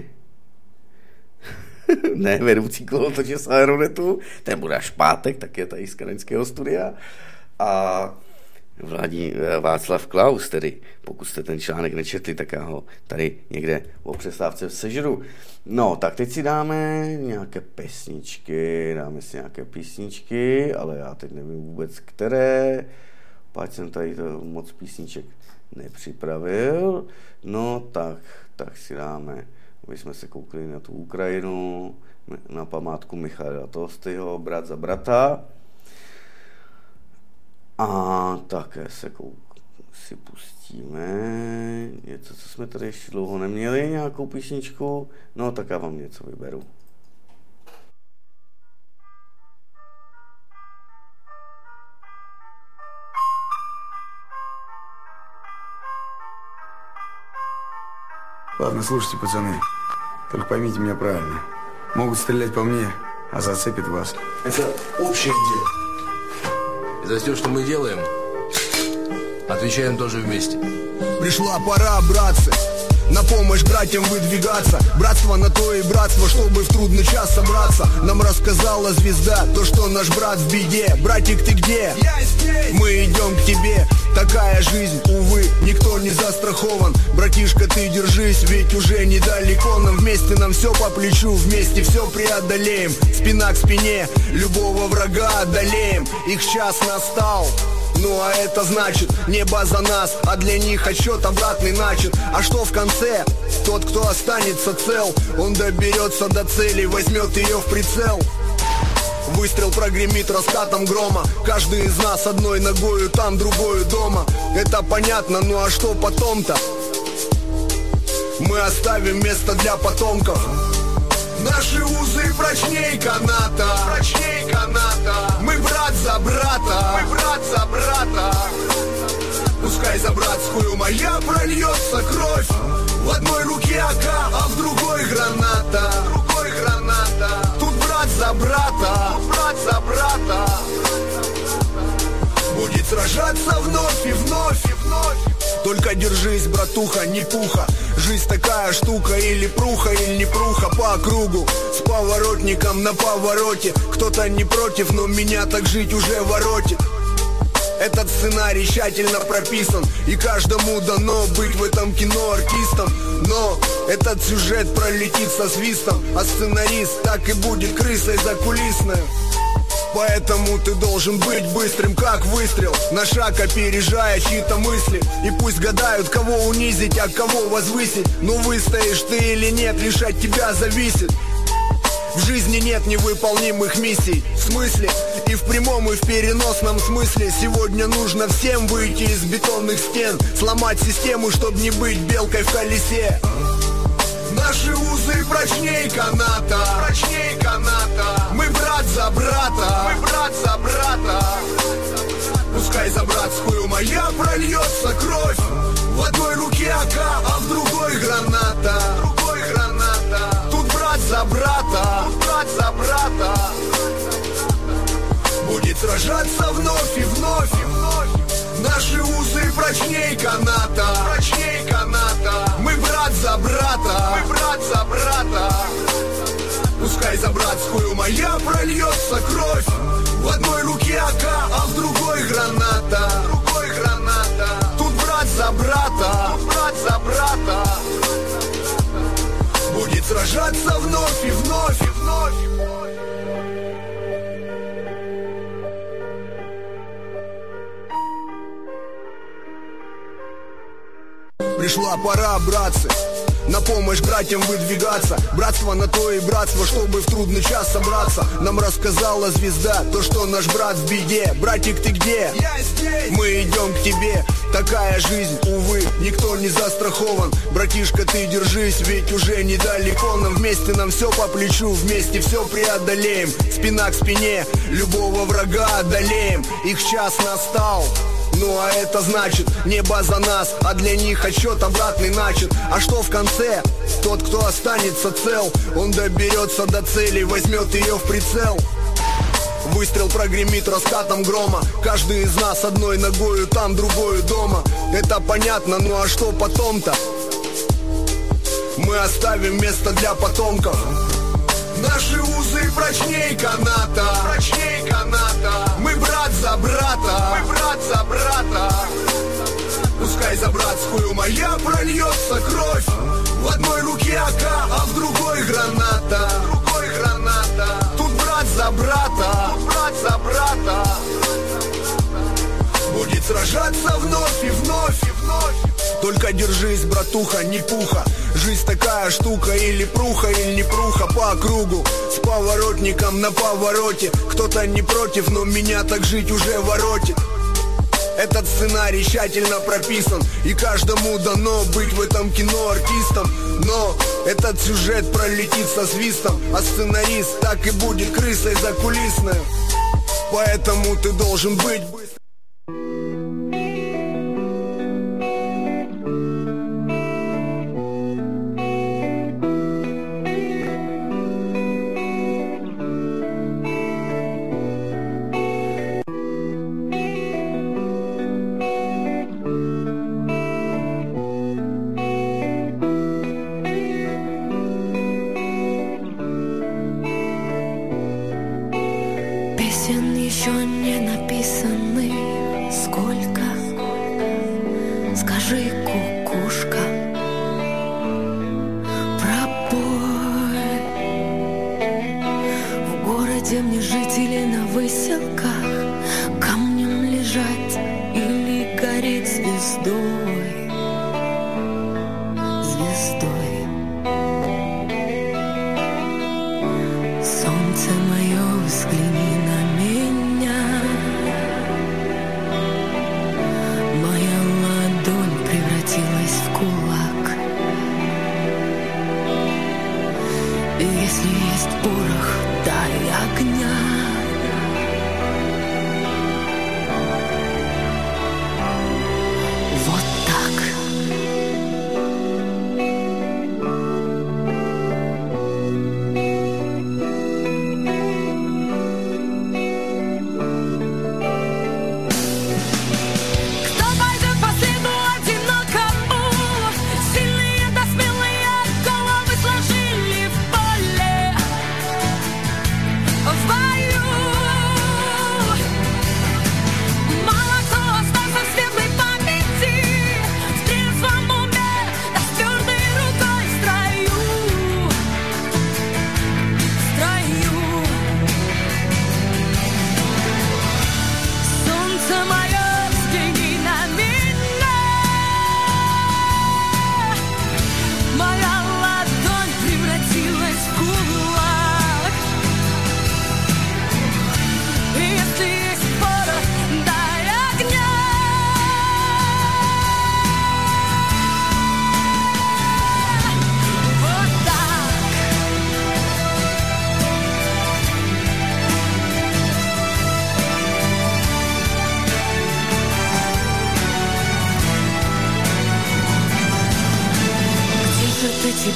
vedoucí kolotoče z Aeronetu, ten bude až pátek, tak je tady z Kaneckého studia, a Václav Klaus, tedy pokud jste ten článek nečetli, tak já ho tady někde o přestávce sežeru. No, tak teď si dáme nějaké písničky, ale já teď nevím vůbec které, páč jsem tady to moc písniček nepřipravil. No tak si dáme, aby jsme se koukli na tu Ukrajinu, na památku Michaila Tolstého, Brat za brata. A také si pustíme něco, co jsme tady ještě dlouho neměli, nějakou písničku. No tak já vám něco vyberu. Ладно, слушайте, пацаны, только поймите меня правильно. Могут стрелять по мне, а зацепит вас. Это общее дело. И за все, что мы делаем, отвечаем тоже вместе. Пришла пора, братцы, на помощь братьям выдвигаться. Братство на то и братство, чтобы в трудный час собраться. Нам рассказала звезда то, что наш брат в беде. Братик, ты где? Я здесь. Мы идем к тебе. Такая жизнь, увы, никто не застрахован. Братишка, ты держись, ведь уже недалеко. Нам вместе, нам все по плечу, вместе все преодолеем. Спина к спине, любого врага одолеем. Их час настал. Ну а это значит, небо за нас, а для них отсчет обратный начат. А что в конце? Тот, кто останется цел, он доберется до цели, возьмет ее в прицел. Выстрел прогремит раскатом грома. Каждый из нас одной ногою там, другою дома. Это понятно, ну а что потом-то? Мы оставим место для потомков. Наши узы прочней каната. Прочней каната. Мы брат за брата. Мы брат за брата. Пускай Пускай за братскую моя прольется кровь. В одной руке АК, а в другой граната. Тут брат за брата, брат за брата. Будет сражаться вновь и вновь и вновь. Только держись, братуха, не пуха. Жизнь такая штука, или пруха, или не пруха. По кругу, с поворотником на повороте. Кто-то не против, но меня так жить уже воротит. Этот сценарий тщательно прописан, и каждому дано быть в этом кино артистом. Но этот сюжет пролетит со свистом, а сценарист так и будет крысой закулисной. Поэтому ты должен быть быстрым, как выстрел, на шаг опережая чьи-то мысли. И пусть гадают, кого унизить, а кого возвысить. Но выстоишь ты или нет, лишь от тебя зависит. В жизни нет невыполнимых миссий. В смысле? И в прямом, и в переносном смысле. Сегодня нужно всем выйти из бетонных стен, сломать систему, чтобы не быть белкой в колесе. Наши узы прочней каната, прочней каната. Мы брат за брата, мы брат за брата. Пускай за братскую моя прольется кровь. В одной руке АК, а в другой граната. Тут брат за брата, брат за брата. Будет сражаться вновь и вновь и вновь. Наши узы прочней каната, прочней каната. Мы брат за брата, мы брат за брата. Пускай за братскую моя прольется кровь. В одной руке АК, а в другой граната. Тут брат за брата, брат за брата. Будет сражаться вновь и вновь и вновь. Пришла пора, братцы, на помощь братьям выдвигаться. Братство на то и братство, чтобы в трудный час собраться. Нам рассказала звезда то, что наш брат в беде. Братик, ты где? Я здесь. Мы идем к тебе. Такая жизнь, увы, никто не застрахован. Братишка, ты держись, ведь уже недалеко. Нам вместе, нам все по плечу, вместе все преодолеем. Спина к спине, любого врага одолеем. Их час настал. Ну а это значит, небо за нас, а для них отсчет обратный начат. А что в конце? Тот, кто останется цел, он доберется до цели, возьмет ее в прицел. Выстрел прогремит раскатом грома. Каждый из нас одной ногою там, другою дома. Это понятно, ну а что потом-то? Мы оставим место для потомков. Наши узы прочней каната, прочней каната. Мы брат за брата, мы брат за брата. Пускай за братскую моя прольется кровь. В одной руке АК, а в другой граната. Тут брат за брата, брат за брата. Будет сражаться вновь и вновь и вновь. Только держись, братуха, не пуха. Жизнь такая штука, или пруха, или не пруха. По кругу, с поворотником на повороте. Кто-то не против, но меня так жить уже воротит. Этот сценарий тщательно прописан, и каждому дано быть в этом кино артистом. Но этот сюжет пролетит со свистом, а сценарист так и будет крысой закулисной. Поэтому ты должен быть быстрым. Песен еще не написаны сколько. Скажи, кукушка, пробой. В городе мне жить или на выселках, камнем лежать или гореть звездой. Звездой. Солнце мое, взгляни на меня. Моя ладонь превратилась в кулак. И если есть порох, дай огня.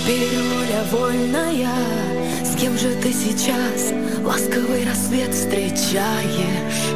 Теперь воля вольная. С кем же ты сейчас ласковый рассвет встречаешь?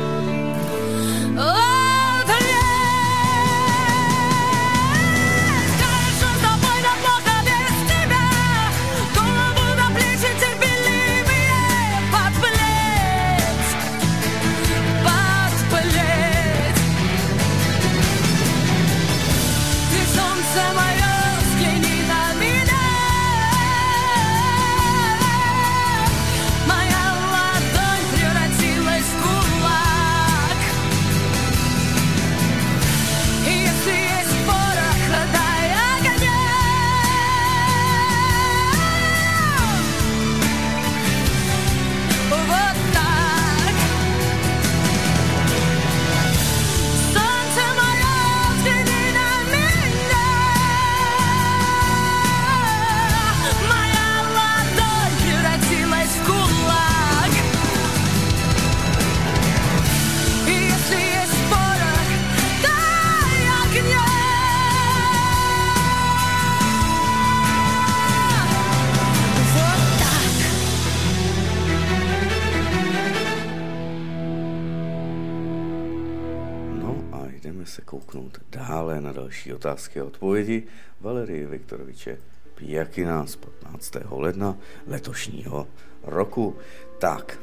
Se kouknout dále na další otázky a odpovědi Valerie Viktoroviče Pjakina z 15. ledna letošního roku. Tak,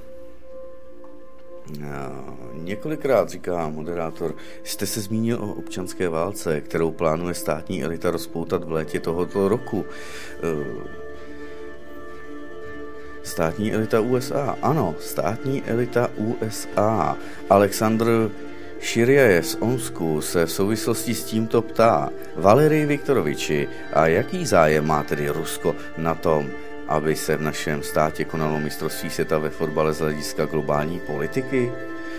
několikrát, říká moderátor, jste se zmínil o občanské válce, kterou plánuje státní elita rozpoutat v létě tohoto roku. Státní elita USA. Ano, státní elita USA. Aleksandr Širjajev z Omsku se v souvislosti s tímto ptá: Valerii Viktoroviči, a jaký zájem má tedy Rusko na tom, aby se v našem státě konalo mistrovství světa ve fotbale z hlediska globální politiky?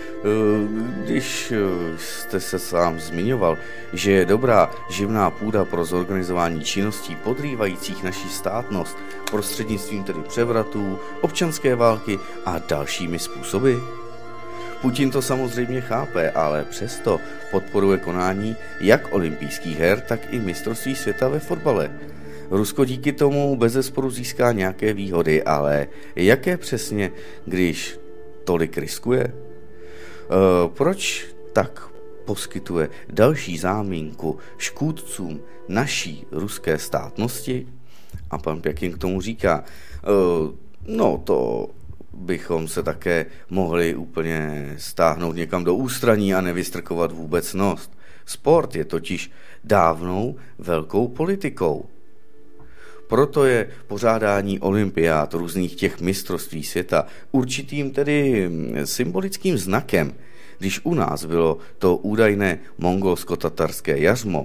Když jste se sám zmiňoval, že je dobrá živná půda pro zorganizování činností podrývajících naši státnost prostřednictvím tedy převratů, občanské války a dalšími způsoby? Putin to samozřejmě chápe, ale přesto podporuje konání jak olympijských her, tak i mistrovství světa ve fotbale. Rusko díky tomu bezesporu získá nějaké výhody, ale jaké přesně, když tolik riskuje? Proč tak poskytuje další záminku škůdcům naší ruské státnosti? A pan Pjakin k tomu říká, no to bychom se také mohli úplně stáhnout někam do ústraní a nevystrkovat vůbec nos. Sport je totiž dávnou velkou politikou. Proto je pořádání olympiád, různých těch mistrovství světa určitým tedy symbolickým znakem. Když u nás bylo to údajné mongolsko-tatarské jařmo,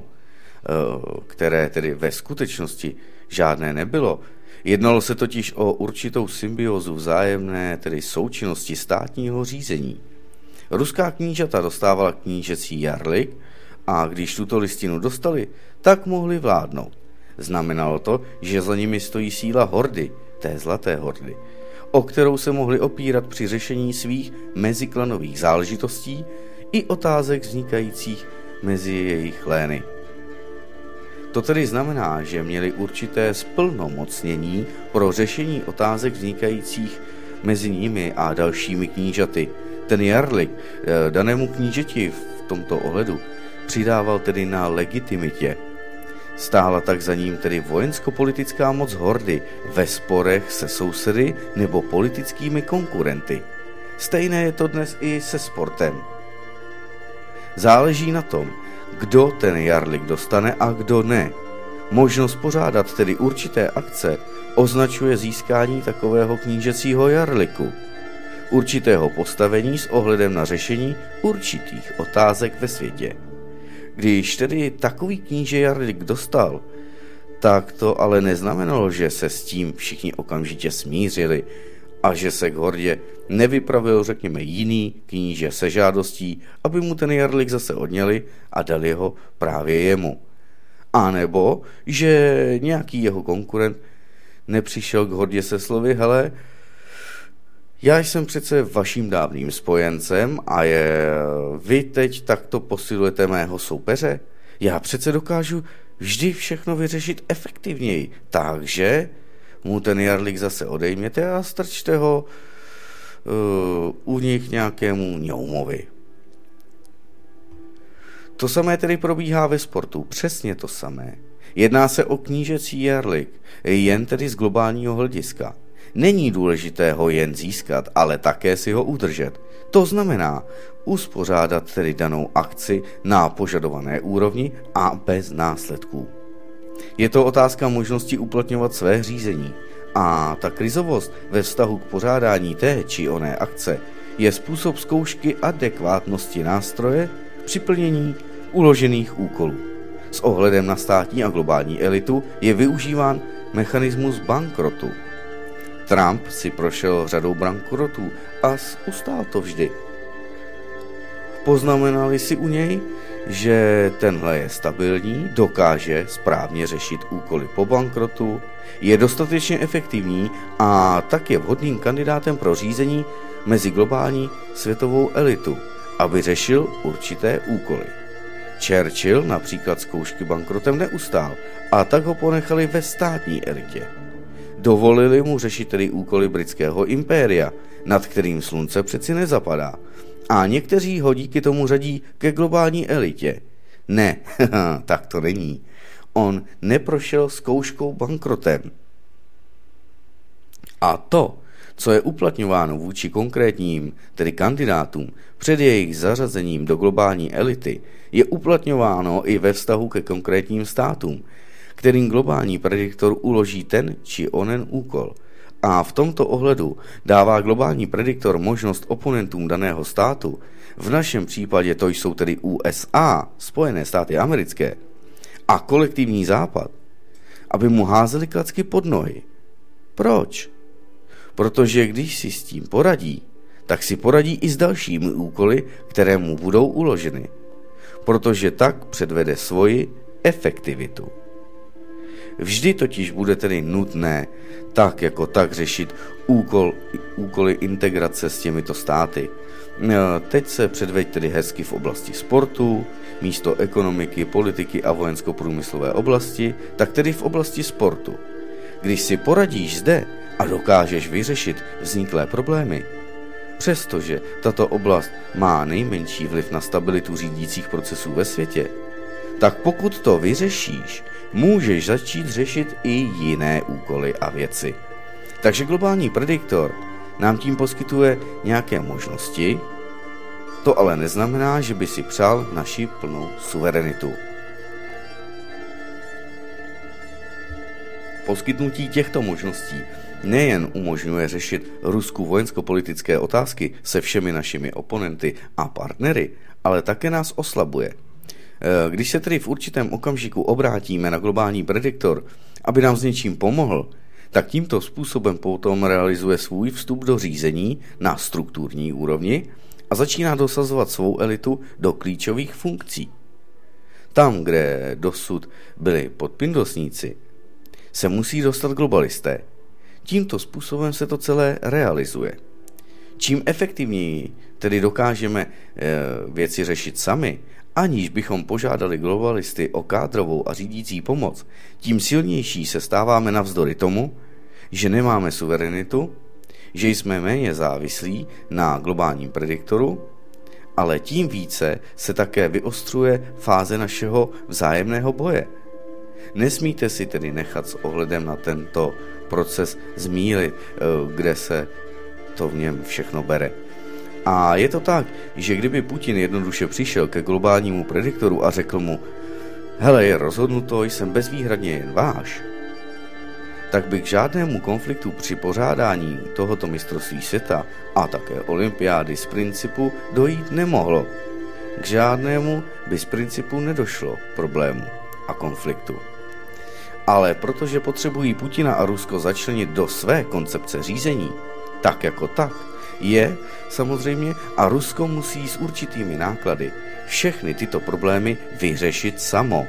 které tedy ve skutečnosti žádné nebylo, jednalo se totiž o určitou symbiózu vzájemné, tedy součinnosti státního řízení. Ruská knížata dostávala knížecí jarlik a když tuto listinu dostali, tak mohli vládnout. Znamenalo to, že za nimi stojí síla hordy, té zlaté hordy, o kterou se mohli opírat při řešení svých meziklanových záležitostí i otázek vznikajících mezi jejich lény. To tedy znamená, že měli určité splnomocnění pro řešení otázek vznikajících mezi nimi a dalšími knížaty. Ten jarlik danému knížeti v tomto ohledu přidával tedy na legitimitě. Stála tak za ním tedy vojensko-politická moc hordy ve sporech se sousedy nebo politickými konkurenty. Stejné je to dnes i se sportem. Záleží na tom, kdo ten jarlik dostane a kdo ne. Možnost pořádat tedy určité akce označuje získání takového knížecího jarliku, určitého postavení s ohledem na řešení určitých otázek ve světě. Když tedy takový kníže jarlik dostal, tak to ale neznamenalo, že se s tím všichni okamžitě smířili a že se k hordě nevypravil, řekněme, jiný kníže se žádostí, aby mu ten jarlik zase odněli a dali ho právě jemu. A nebo, že nějaký jeho konkurent nepřišel k hordě se slovy: hele, já jsem přece vaším dávným spojencem a vy teď takto posilujete mého soupeře. Já přece dokážu vždy všechno vyřešit efektivněji. Takže mu ten jarlík zase odejměte a strčte ho u nich nějakému ňoumovi. To samé tedy probíhá ve sportu, přesně to samé. Jedná se o knížecí jarlik, jen tedy z globálního hlediska. Není důležité ho jen získat, ale také si ho udržet. To znamená uspořádat tedy danou akci na požadované úrovni a bez následků. Je to otázka možnosti uplatňovat své řízení. A ta krizovost ve vztahu k pořádání té či oné akce je způsob zkoušky adekvátnosti nástroje při plnění uložených úkolů. S ohledem na státní a globální elitu je využíván mechanismus bankrotu. Trump si prošel řadou bankrotů a ustál to vždy. Poznamenali si u něj, že tenhle je stabilní, dokáže správně řešit úkoly po bankrotu, je dostatečně efektivní a tak je vhodným kandidátem pro řízení mezi globální světovou elitu, aby řešil určité úkoly. Churchill například zkoušky bankrotem neustál a tak ho ponechali ve státní elitě. Dovolili mu řešit tedy úkoly britského impéria, nad kterým slunce přeci nezapadá. A někteří ho díky tomu řadí ke globální elitě. Ne, tak to není. On neprošel zkouškou bankrotem. A to, co je uplatňováno vůči konkrétním, tedy kandidátům, před jejich zařazením do globální elity, je uplatňováno i ve vztahu ke konkrétním státům, kterým globální prediktor uloží ten či onen úkol. A v tomto ohledu dává globální prediktor možnost oponentům daného státu, v našem případě to jsou tedy USA, Spojené státy americké, a kolektivní západ, aby mu házeli klacky pod nohy. Proč? Protože když si s tím poradí, tak si poradí i s dalšími úkoly, které mu budou uloženy. Protože tak předvede svoji efektivitu. Vždy totiž bude tedy nutné tak jako tak řešit úkoly integrace s těmito státy. Teď se předveď tedy hezky v oblasti sportu, místo ekonomiky, politiky a vojensko-průmyslové oblasti, tak tedy v oblasti sportu. Když si poradíš zde a dokážeš vyřešit vzniklé problémy, přestože tato oblast má nejmenší vliv na stabilitu řídících procesů ve světě, tak pokud to vyřešíš, můžeš začít řešit i jiné úkoly a věci. Takže globální prediktor nám tím poskytuje nějaké možnosti, to ale neznamená, že by si přál naši plnou suverenitu. Poskytnutí těchto možností nejen umožňuje řešit Rusku vojensko-politické otázky se všemi našimi oponenty a partnery, ale také nás oslabuje. Když se tedy v určitém okamžiku obrátíme na globální prediktor, aby nám s něčím pomohl, tak tímto způsobem potom realizuje svůj vstup do řízení na strukturní úrovni a začíná dosazovat svou elitu do klíčových funkcí. Tam, kde dosud byli podpindosníci, se musí dostat globalisté. Tímto způsobem se to celé realizuje. Čím efektivněji tedy dokážeme věci řešit sami, aniž bychom požádali globalisty o kádrovou a řídící pomoc, tím silnější se stáváme navzdory tomu, že nemáme suverenitu, že jsme méně závislí na globálním prediktoru, ale tím více se také vyostřuje fáze našeho vzájemného boje. Nesmíte si tedy nechat s ohledem na tento proces zmýlit, kde se to v něm všechno bere. A je to tak, že kdyby Putin jednoduše přišel ke globálnímu prediktoru a řekl mu: hele, je rozhodnuto, jsem bezvýhradně jen váš, tak by k žádnému konfliktu při pořádání tohoto mistrovství světa a také olympiády z principu dojít nemohlo. K žádnému by z principu nedošlo problému a konfliktu. Ale protože potřebují Putina a Rusko začlenit do své koncepce řízení, tak jako tak, je samozřejmě a Rusko musí s určitými náklady všechny tyto problémy vyřešit samo.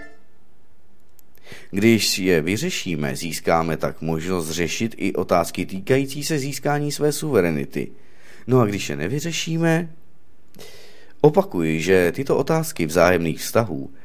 Když je vyřešíme, získáme tak možnost řešit i otázky týkající se získání své suverenity. No a když je nevyřešíme, opakuji, že tyto otázky vzájemných vztahů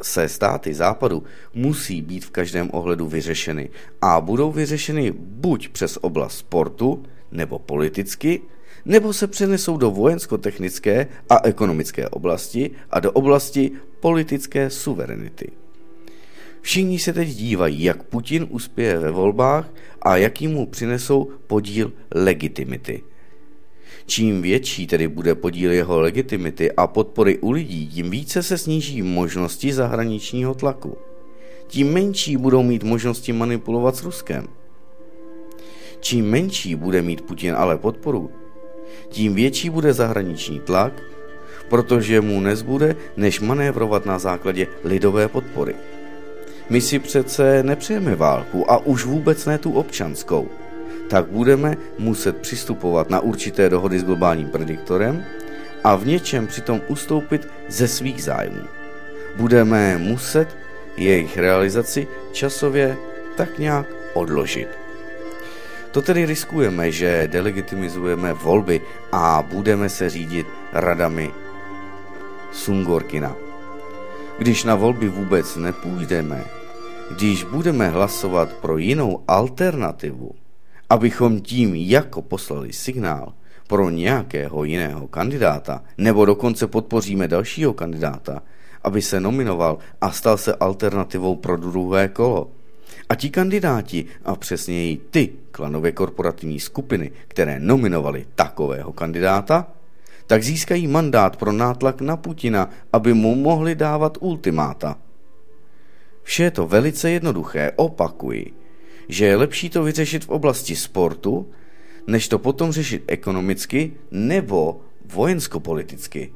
se státy západu musí být v každém ohledu vyřešeny a budou vyřešeny buď přes oblast sportu, nebo politicky, nebo se přenesou do vojensko-technické a ekonomické oblasti a do oblasti politické suverenity. Všichni se teď dívají, jak Putin uspěje ve volbách a jaký mu přinesou podíl legitimity. Čím větší tedy bude podíl jeho legitimity a podpory u lidí, tím více se sníží možnosti zahraničního tlaku. Tím menší budou mít možnosti manipulovat s Ruskem. Čím menší bude mít Putin ale podporu, tím větší bude zahraniční tlak, protože mu nezbude, než manévrovat na základě lidové podpory. My si přece nepřejeme válku a už vůbec ne tu občanskou. Tak budeme muset přistupovat na určité dohody s globálním prediktorem a v něčem přitom ustoupit ze svých zájmů. Budeme muset jejich realizaci časově tak nějak odložit. To tedy riskujeme, že delegitimizujeme volby a budeme se řídit radami Sungorkina. Když na volby vůbec nepůjdeme, když budeme hlasovat pro jinou alternativu, abychom tím jako poslali signál pro nějakého jiného kandidáta, nebo dokonce podpoříme dalšího kandidáta, aby se nominoval a stal se alternativou pro druhé kolo. A ti kandidáti, a přesněji ty klanově korporativní skupiny, které nominovali takového kandidáta, tak získají mandát pro nátlak na Putina, aby mu mohli dávat ultimáta. Vše je to velice jednoduché, opakuji, že je lepší to vyřešit v oblasti sportu, než to potom řešit ekonomicky nebo vojenskopoliticky.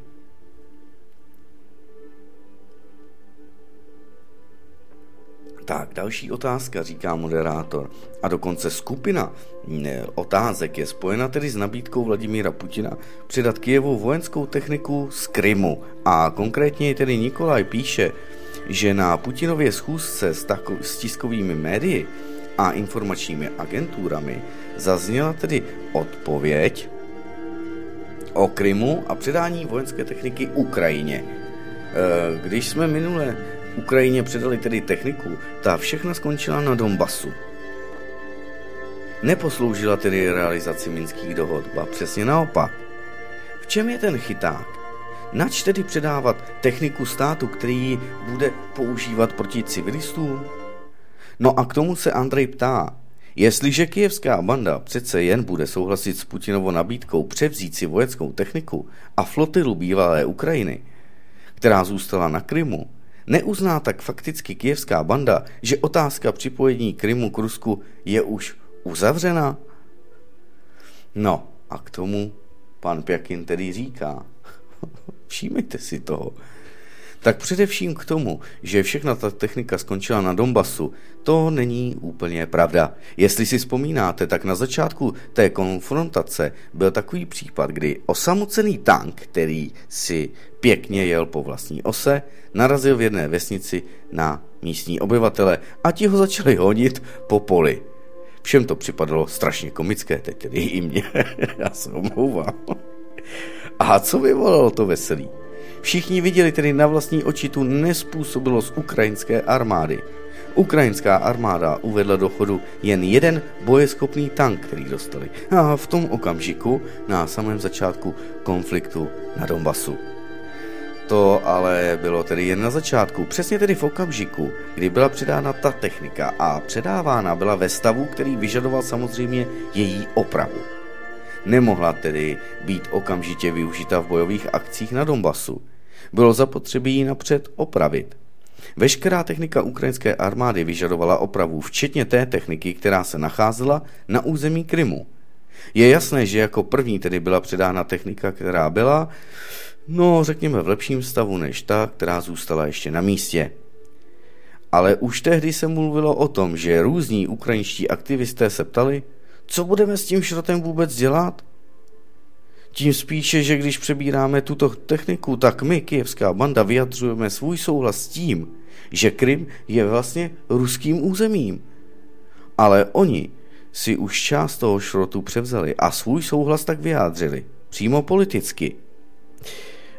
Tak, další otázka, říká moderátor. A dokonce skupina otázek je spojena tedy s nabídkou Vladimíra Putina předat Kyjevu vojenskou techniku z Krymu. A konkrétně tedy Nikolaj píše, že na Putinově schůzce s tiskovými médii a informačními agenturami zazněla tedy odpověď o Krymu a předání vojenské techniky Ukrajině. Když jsme minule Ukrajině předali tedy techniku, ta všechna skončila na Donbasu. Neposloužila tedy realizaci minských dohod, ba přesně naopak. V čem je ten chyták? Nač tedy předávat techniku státu, který ji bude používat proti civilistům? No a k tomu se Andrej ptá, jestliže kyjevská banda přece jen bude souhlasit s Putinovou nabídkou převzít si vojenskou techniku a flotilu bývalé Ukrajiny, která zůstala na Krymu, neuzná tak fakticky kyjevská banda, že otázka připojení Krymu k Rusku je už uzavřena? No a k tomu pan Pjakin tedy říká, všímejte si toho, tak především k tomu, že všechna ta technika skončila na Donbasu, to není úplně pravda. Jestli si vzpomínáte, tak na začátku té konfrontace byl takový případ, kdy osamocený tank, který si pěkně jel po vlastní ose, narazil v jedné vesnici na místní obyvatele a ti ho začali honit po poli. Všem to připadalo strašně komické, teď tedy i mě, já se omlouvám. A co vyvolalo to veselí? Všichni viděli tedy na vlastní oči tu nezpůsobilost ukrajinské armády. Ukrajinská armáda uvedla do chodu jen jeden bojeschopný tank, který dostali. A v tom okamžiku, na samém začátku konfliktu na Donbasu. To ale bylo tedy jen na začátku, přesně tedy v okamžiku, kdy byla předána ta technika a předávána byla ve stavu, který vyžadoval samozřejmě její opravu. Nemohla tedy být okamžitě využita v bojových akcích na Donbasu. Bylo zapotřebí ji napřed opravit. Veškerá technika ukrajinské armády vyžadovala opravu, včetně té techniky, která se nacházela na území Krymu. Je jasné, že jako první tedy byla předána technika, která byla, řekněme, v lepším stavu než ta, která zůstala ještě na místě. Ale už tehdy se mluvilo o tom, že různí ukrajinští aktivisté se ptali, co budeme s tím šrotem vůbec dělat? Tím spíše, že když přebíráme tuto techniku, tak my, kyjevská banda, vyjadřujeme svůj souhlas s tím, že Krym je vlastně ruským územím. Ale oni si už část toho šrotu převzali a svůj souhlas tak vyjádřili, přímo politicky.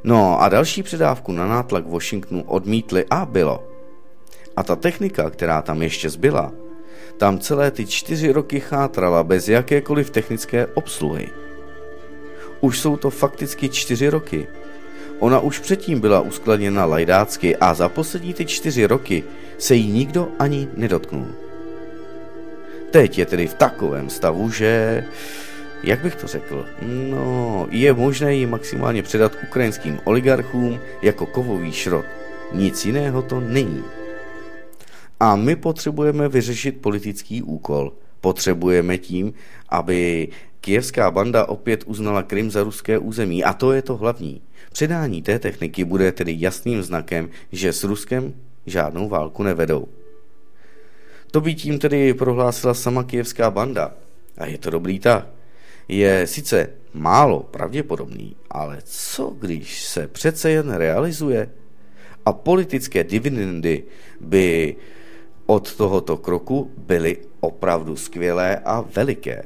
No a další předávku na nátlak Washingtonu odmítli a bylo. A ta technika, která tam ještě zbyla, tam celé ty 4 roky chátrala bez jakékoliv technické obsluhy. Už jsou to fakticky 4 roky. Ona už předtím byla uskladněna lajdácky a za poslední ty 4 roky se jí nikdo ani nedotknul. Teď je tedy v takovém stavu, že, jak bych to řekl, no, je možné ji maximálně předat ukrajinským oligarchům jako kovový šrot. Nic jiného to není. A my potřebujeme vyřešit politický úkol. Potřebujeme tím, aby kyjevská banda opět uznala Krym za ruské území. A to je to hlavní. Předání té techniky bude tedy jasným znakem, že s Ruskem žádnou válku nevedou. To by tím tedy prohlásila sama kyjevská banda. A je to dobrý tah. Je sice málo pravděpodobný, ale co když se přece jen realizuje? A politické dividendy by od tohoto kroku byly opravdu skvělé a veliké.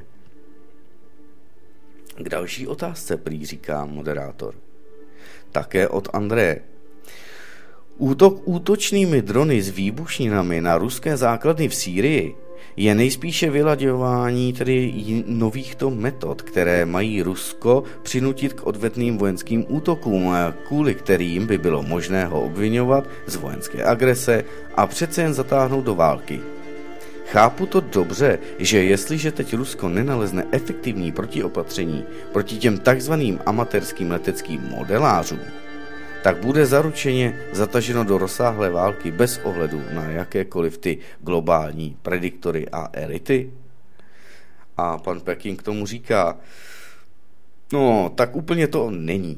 K další otázce prý říká moderátor. Také od Andreje. Útok útočnými drony s výbušninami na ruské základny v Sýrii je nejspíše vylaďování tedy novýchto metod, které mají Rusko přinutit k odvetným vojenským útokům, kvůli kterým by bylo možné ho obvinovat z vojenské agrese a přece jen zatáhnout do války. Chápu to dobře, že jestliže teď Rusko nenalezne efektivní protiopatření proti těm takzvaným amatérským leteckým modelářům, tak bude zaručeně zataženo do rozsáhlé války bez ohledu na jakékoliv ty globální prediktory a elity. A pan Peking k tomu říká, no tak úplně to není.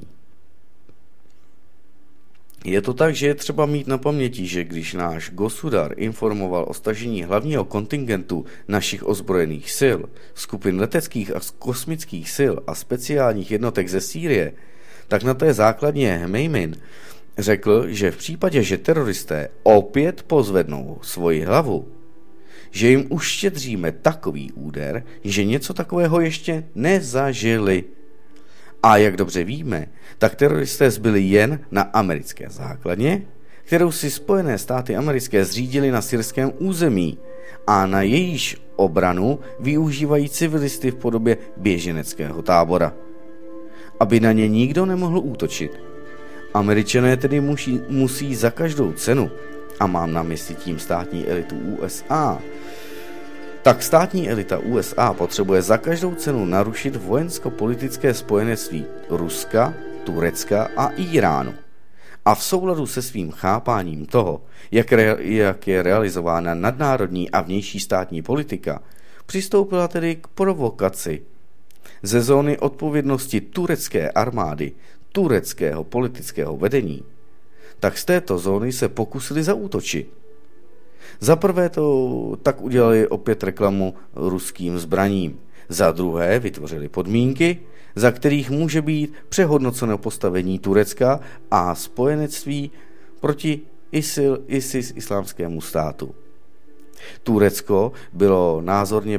Je to tak, že je třeba mít na paměti, že když náš Gosudar informoval o stažení hlavního kontingentu našich ozbrojených sil, skupin leteckých a kosmických sil a speciálních jednotek ze Sýrie, tak na té základně Hmejmin řekl, že v případě, že teroristé opět pozvednou svoji hlavu, že jim uštědříme takový úder, že něco takového ještě nezažili. A jak dobře víme, tak teroristé zbyli jen na americké základně, kterou si Spojené státy americké zřídili na syrském území a na jejíž obranu využívají civilisty v podobě běženeckého tábora. Aby na ně nikdo nemohl útočit. Američané tedy musí za každou cenu, a mám na mysli tím státní elitu USA, tak státní elita USA potřebuje za každou cenu narušit vojensko-politické spojenectví Ruska, Turecka a Iránu. A v souladu se svým chápáním toho, jak je realizována nadnárodní a vnější státní politika, přistoupila tedy k provokaci ze zóny odpovědnosti turecké armády, tureckého politického vedení, tak z této zóny se pokusili zaútočit. Za prvé to tak udělali opět reklamu ruským zbraním. Za druhé vytvořili podmínky, za kterých může být přehodnoceno postavení Turecka a spojenectví proti ISIS islámskému státu. Turecku bylo názorně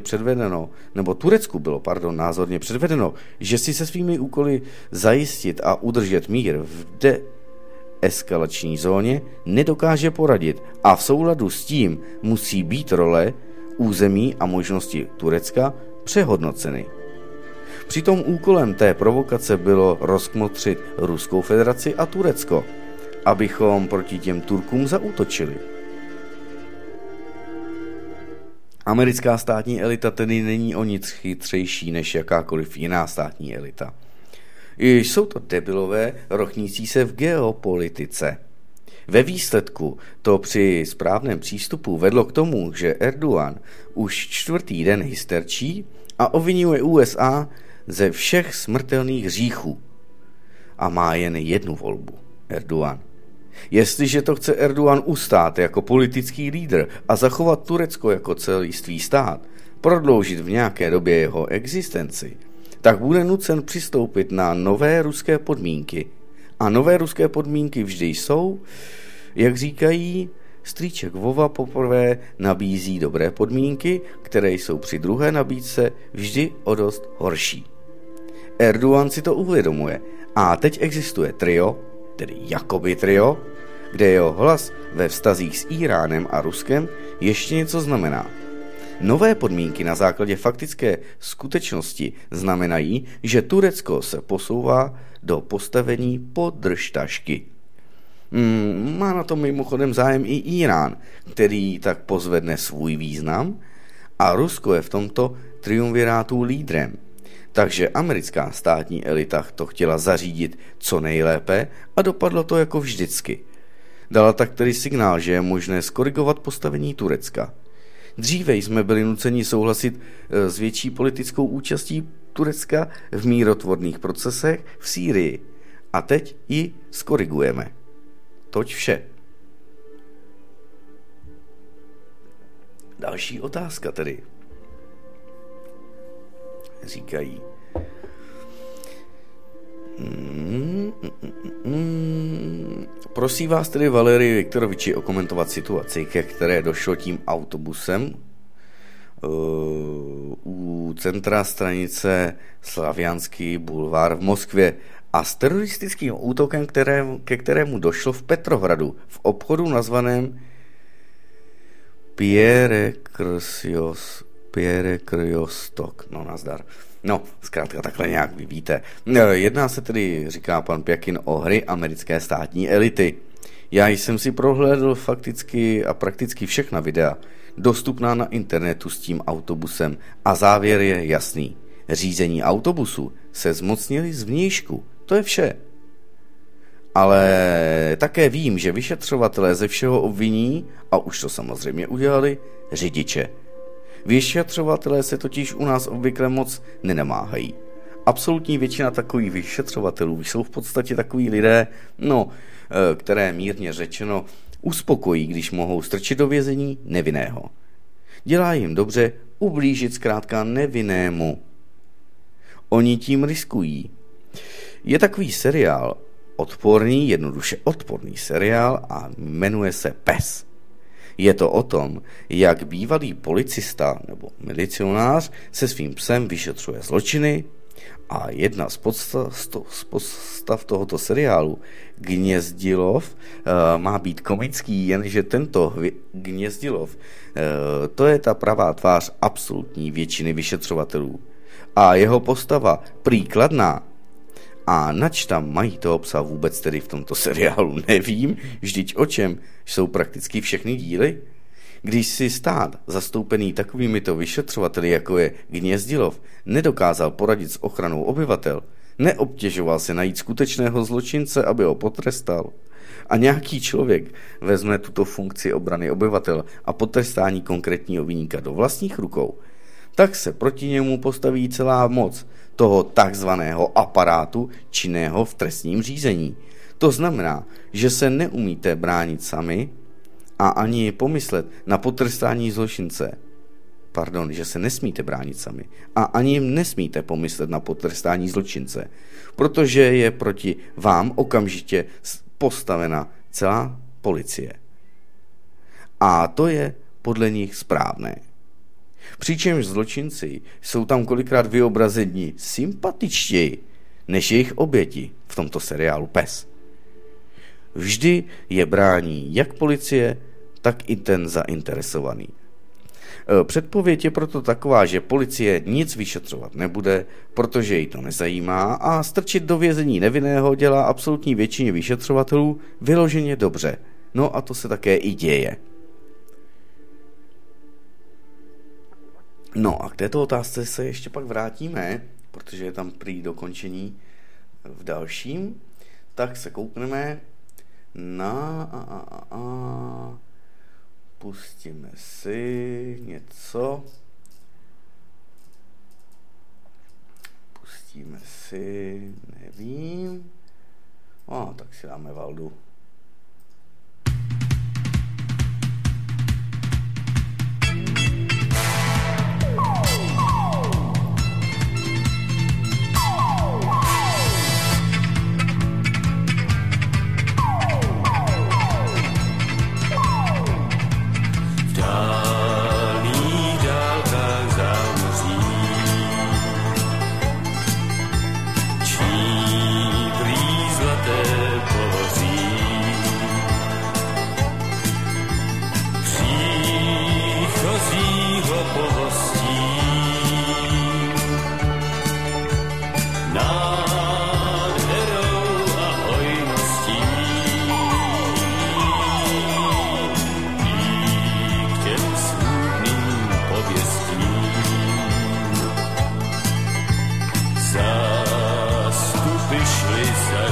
předvedeno, že si se svými úkoly zajistit a udržet mír v deeskalační zóně nedokáže poradit a v souladu s tím musí být role, území a možnosti Turecka přehodnoceny. Přitom úkolem té provokace bylo rozkmotřit Ruskou federaci a Turecko, abychom proti těm Turkům zaútočili. Americká státní elita tedy není o nic chytřejší než jakákoliv jiná státní elita. Jsou to debilové rochnící se v geopolitice. Ve výsledku to při správném přístupu vedlo k tomu, že Erdogan už 4. den hysterčí a obvinuje USA ze všech smrtelných hříchů. A má jen jednu volbu. Erdogan. Jestliže to chce Erdogan ustát jako politický lídr a zachovat Turecko jako celistvý stát, prodloužit v nějaké době jeho existenci, tak bude nucen přistoupit na nové ruské podmínky. A nové ruské podmínky vždy jsou, jak říkají, strýček Vova poprvé nabízí dobré podmínky, které jsou při druhé nabídce vždy o dost horší. Erdogan si to uvědomuje a teď existuje trio, tedy jakoby trio, kde jeho hlas ve vztazích s Íránem a Ruskem ještě něco znamená. Nové podmínky na základě faktické skutečnosti znamenají, že Turecko se posouvá do postavení podržtašky. Má na tom mimochodem zájem i Írán, který tak pozvedne svůj význam, a Rusko je v tomto triumvirátu lídrem. Takže americká státní elita to chtěla zařídit co nejlépe a dopadlo to jako vždycky. Dala tak tedy signál, že je možné skorigovat postavení Turecka. Dříve jsme byli nuceni souhlasit s větší politickou účastí Turecka v mírotvorných procesech v Sýrii. A teď ji skorigujeme. Toť vše. Další otázka tedy. Říkají. Prosím vás tedy, Valerii Viktoroviči, okomentovat situaci, ke které došlo tím autobusem u centra stanice Slavianský bulvár v Moskvě a s teroristickým útokem, ke kterému došlo v Petrohradu, v obchodu nazvaném Pierre Kryostok. No, nazdar. No, zkrátka takhle nějak vy víte. Jedná se tedy, říká pan Pjakin, o hry americké státní elity. Já jsem si prohlédl fakticky a prakticky všechna videa dostupná na internetu s tím autobusem a závěr je jasný. Řízení autobusu se zmocnili zvnějšku. To je vše. Ale také vím, že vyšetřovatelé ze všeho obviní, a už to samozřejmě udělali, řidiče. Vyšetřovatelé se totiž u nás obvykle moc nenamáhají. Absolutní většina takových vyšetřovatelů jsou v podstatě takový lidé, které mírně řečeno uspokojí, když mohou strčit do vězení nevinného. Dělá jim dobře ublížit zkrátka nevinnému. Oni tím riskují. Je takový seriál, jednoduše odporný seriál a jmenuje se Pes. Je to o tom, jak bývalý policista nebo milicionář se svým psem vyšetřuje zločiny a jedna z podstav tohoto seriálu, Gnězdilov, má být komický, jenže tento Gnězdilov, to je ta pravá tvář absolutní většiny vyšetřovatelů. A jeho postava příkladná. A nač tam mají toho psa vůbec tedy v tomto seriálu, nevím, vždyť o čem jsou prakticky všechny díly. Když si stát, zastoupený takovýmito vyšetřovateli, jako je Gnězdilov, nedokázal poradit s ochranou obyvatel, neobtěžoval se najít skutečného zločince, aby ho potrestal, a nějaký člověk vezme tuto funkci obrany obyvatel a potrestání konkrétního viníka do vlastních rukou, tak se proti němu postaví celá moc toho takzvaného aparátu činného v trestním řízení. To znamená, že se neumíte bránit sami a ani pomyslet na potrestání zločince. Že se nesmíte bránit sami a ani nesmíte pomyslet na potrestání zločince, protože je proti vám okamžitě postavena celá policie. A to je podle nich správné. Přičemž zločinci jsou tam kolikrát vyobrazeni sympatičtěji než jejich oběti v tomto seriálu Pes. Vždy je brání jak policie, tak i ten zainteresovaný. Předpověď je proto taková, že policie nic vyšetřovat nebude, protože ji to nezajímá a strčit do vězení nevinného dělá absolutní většině vyšetřovatelů vyloženě dobře. No a to se také i děje. No a k této otázce se ještě pak vrátíme, protože je tam prý dokončení v dalším, tak se koukneme na... Pustíme si něco. Nevím. Tak si dáme Valdu. Čí prý zlaté pohoří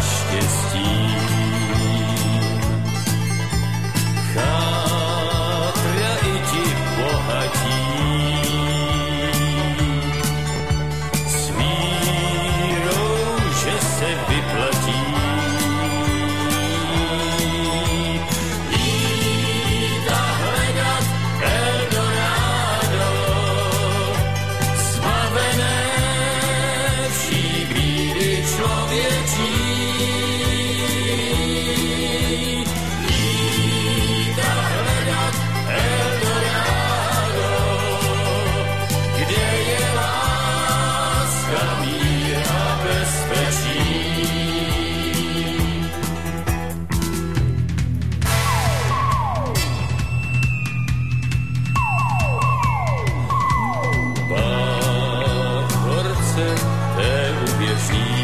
štěstí. Chátra i ti bohatí, s vírou, že se vyplatí. Jít a hledat Eldorado, zbavené vší bídy člověčí. Jít a hledat Eldorado, kde je láska, mír a bezpečí. Báchorce té uběží,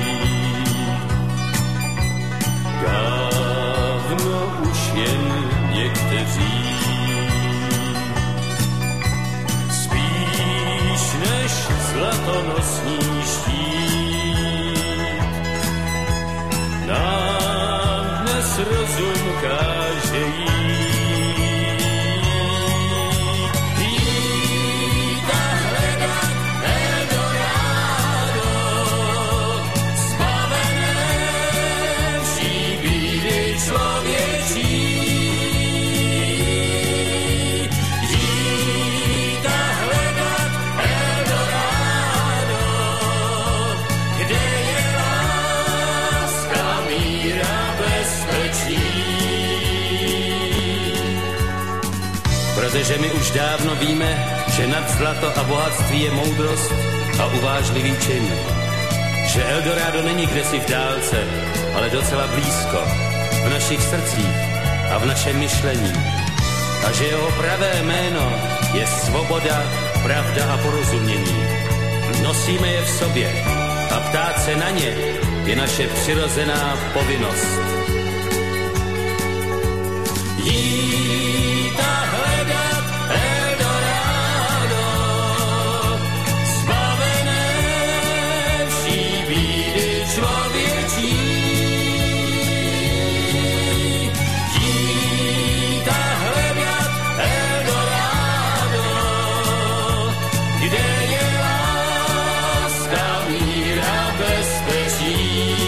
dávno už jen někteří, spíš než zlatonosní štít, nám dnes rozum káže jít. Jít a hledat Eldorado, zbavené vší bídy člověčí. Jít a hledat Eldorado, kde je láska, mír a bezpečí. Protože my už dávno víme, že nad zlato a bohatství je moudrost a uvážlivý čin. Že Eldorado není kdesi v dálce, ale docela blízko, v našich srdcích a v našem myšlení. A že jeho pravé jméno je svoboda, pravda a porozumění. Nosíme je v sobě a ptát se na ně je naše přirozená povinnost. Jít a hledat Eldorado, zbavené vší bídy člověčí. Jít a hledat Eldorado, kde je láska, mír a bezpečí.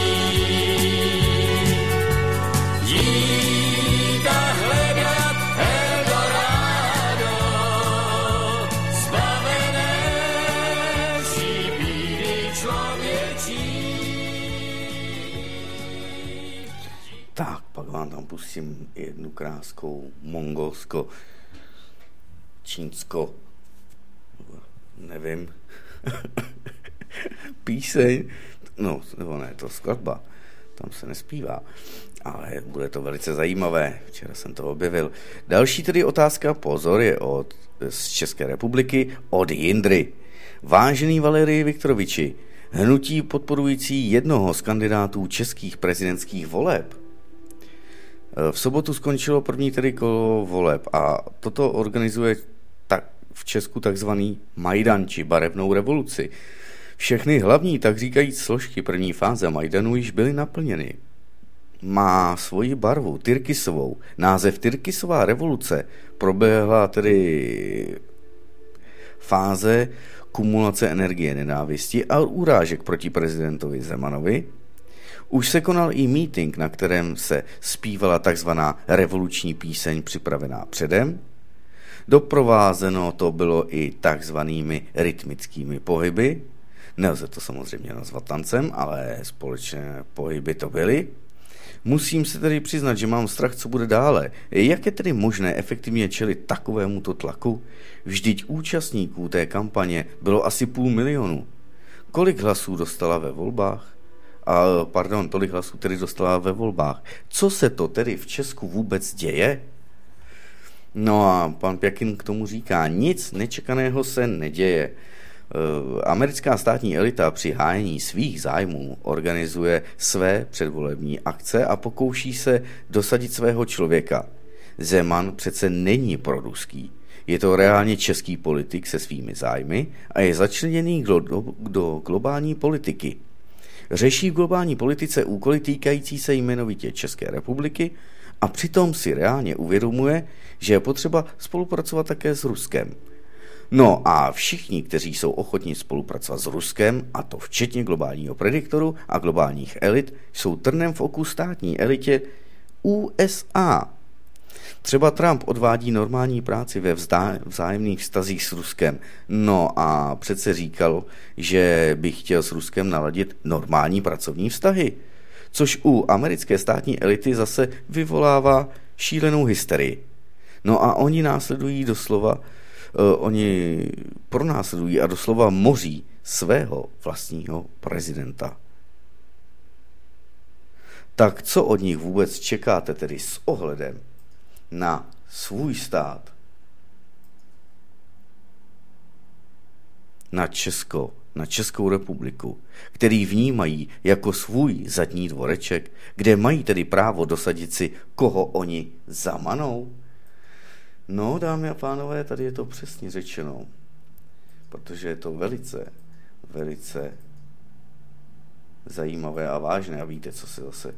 Jít a hledat Eldorado, zbavené vší bídy člověčí. Tak, pak vám tam pustím jednu kráskou mongolsko, čínsko, nevím, píseň, no, nebo ne, to skladba, tam se nespívá, ale bude to velice zajímavé, včera jsem to objevil. Další tedy otázka, pozor, je z České republiky, od Jindry. Vážený Valerii Viktoroviči, hnutí podporující jednoho z kandidátů českých prezidentských voleb. V sobotu skončilo první tedy kolo voleb a toto organizuje v Česku takzvaný Majdan či barevnou revoluci. Všechny hlavní, tak říkajíc, složky první fáze Majdanu již byly naplněny. Má svoji barvu, tyrkysovou. Název Tyrkysová revoluce proběhla tedy fáze kumulace energie nenávisti a urážek proti prezidentovi Zemanovi. Už se konal i meeting, na kterém se zpívala takzvaná revoluční píseň připravená předem. Doprovázeno to bylo i takzvanými rytmickými pohyby. Nelze to samozřejmě nazvat tancem, ale společné pohyby to byly. Musím se tedy přiznat, že mám strach, co bude dále. Jak je tedy možné efektivně čelit takovémuto tlaku? Vždyť účastníků té kampaně bylo asi 500 000. Kolik hlasů dostala ve volbách? Tolik hlasů tedy dostala ve volbách. Co se to tedy v Česku vůbec děje? No a pan Pjakin k tomu říká, nic nečekaného se neděje. Americká státní elita při hájení svých zájmů organizuje své předvolební akce a pokouší se dosadit svého člověka. Zeman přece není proruský. Je to reálně český politik se svými zájmy a je začleněný do globální politiky. řeší v globální politice úkoly týkající se jmenovitě České republiky a přitom si reálně uvědomuje, že je potřeba spolupracovat také s Ruskem. No a všichni, kteří jsou ochotní spolupracovat s Ruskem, a to včetně globálního prediktoru a globálních elit, jsou trnem v oku státní elitě USA. Třeba Trump odvádí normální práci ve vzájemných vztazích s Ruskem. No a přece říkal, že by chtěl s Ruskem naladit normální pracovní vztahy. Což u americké státní elity zase vyvolává šílenou hysterii. No a oni následují doslova, oni pronásledují a doslova moří svého vlastního prezidenta. Tak co od nich vůbec čekáte tedy s ohledem na svůj stát, na Česko, na Českou republiku, který vnímají jako svůj zadní dvoreček, kde mají tedy právo dosadit si, koho oni zamanou? No, dámy a pánové, tady je to přesně řečeno, protože je to velice, velice zajímavé a vážné a víte, co se zase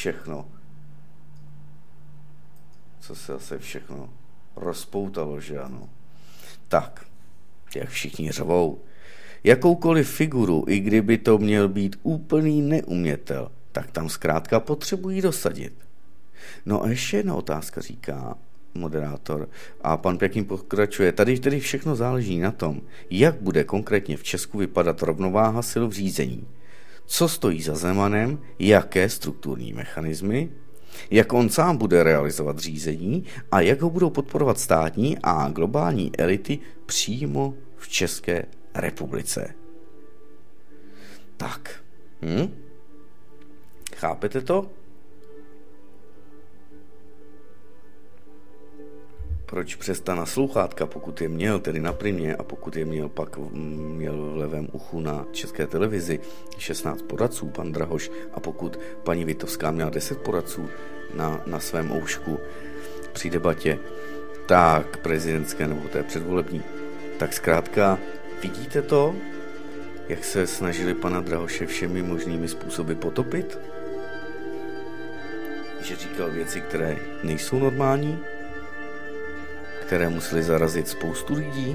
všechno rozpoutalo, že ano. Tak, jak všichni řvou, jakoukoliv figuru, i kdyby to měl být úplný neumětel, tak tam zkrátka potřebují dosadit. No a ještě jedna otázka, říká moderátor, a pan Pěkný pokračuje. Tady tedy všechno záleží na tom, jak bude konkrétně v Česku vypadat rovnováha sil v řízení. Co stojí za Zemanem, jaké strukturní mechanismy, jak on sám bude realizovat řízení a jak ho budou podporovat státní a globální elity přímo v České republice. Tak. Chápete to? Proč přes ta naslouchátka, pokud je měl tedy na Primě a pokud je měl pak měl v levém uchu na České televizi 16 poradců, pan Drahoš, a pokud paní Vitovská měla 10 poradců na svém oušku při debatě, tak prezidentské nebo té předvolební, tak zkrátka vidíte to, jak se snažili pana Drahoše všemi možnými způsoby potopit? Že říkal věci, které nejsou normální, které museli zarazit spoustu lidí?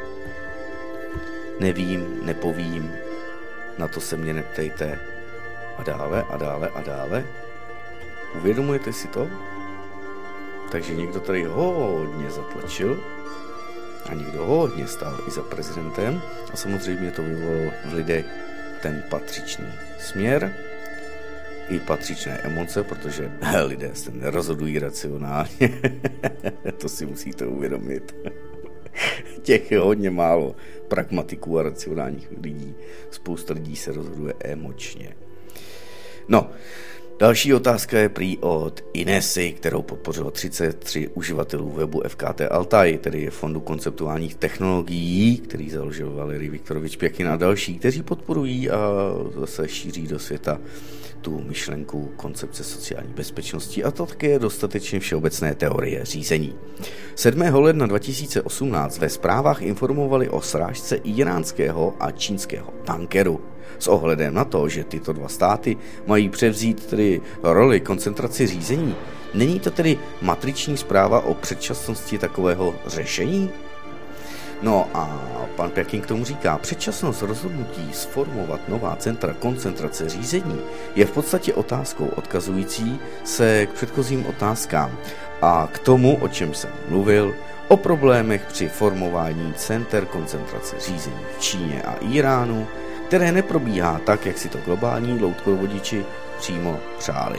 Nevím, nepovím, na to se mě neptejte. A dále, a dále, a dále. Uvědomujete si to? Takže někdo tady hodně zatlačil a někdo hodně stál i za prezidentem a samozřejmě to vyvolalo v lidech ten patřičný směr i patřičné emoce, protože lidé se nerozhodují racionálně. To si musíte uvědomit. Těch je hodně málo pragmatiků a racionálních lidí. Spousta lidí se rozhoduje emočně. No, další otázka je prý od Inesy, kterou podpořilo 33 uživatelů webu FKT Altaj, tedy Fondu konceptuálních technologií, který založil Valerij Viktorovič Pěkin a další, kteří podporují a zase šíří do světa tu myšlenku koncepce sociální bezpečnosti a to také je dostatečně všeobecné teorie řízení. 7. ledna 2018 ve zprávách informovali o srážce iránského a čínského tankeru. S ohledem na to, že tyto dva státy mají převzít tedy roli koncentraci řízení, není to tedy matriční zpráva o předčasnosti takového řešení? No a pan Pěkný k tomu říká, předčasnost rozhodnutí sformovat nová centra koncentrace řízení je v podstatě otázkou odkazující se k předchozím otázkám a k tomu, o čem jsem mluvil, o problémech při formování center koncentrace řízení v Číně a Iránu, které neprobíhá tak, jak si to globální loutkovodiči přímo přáli.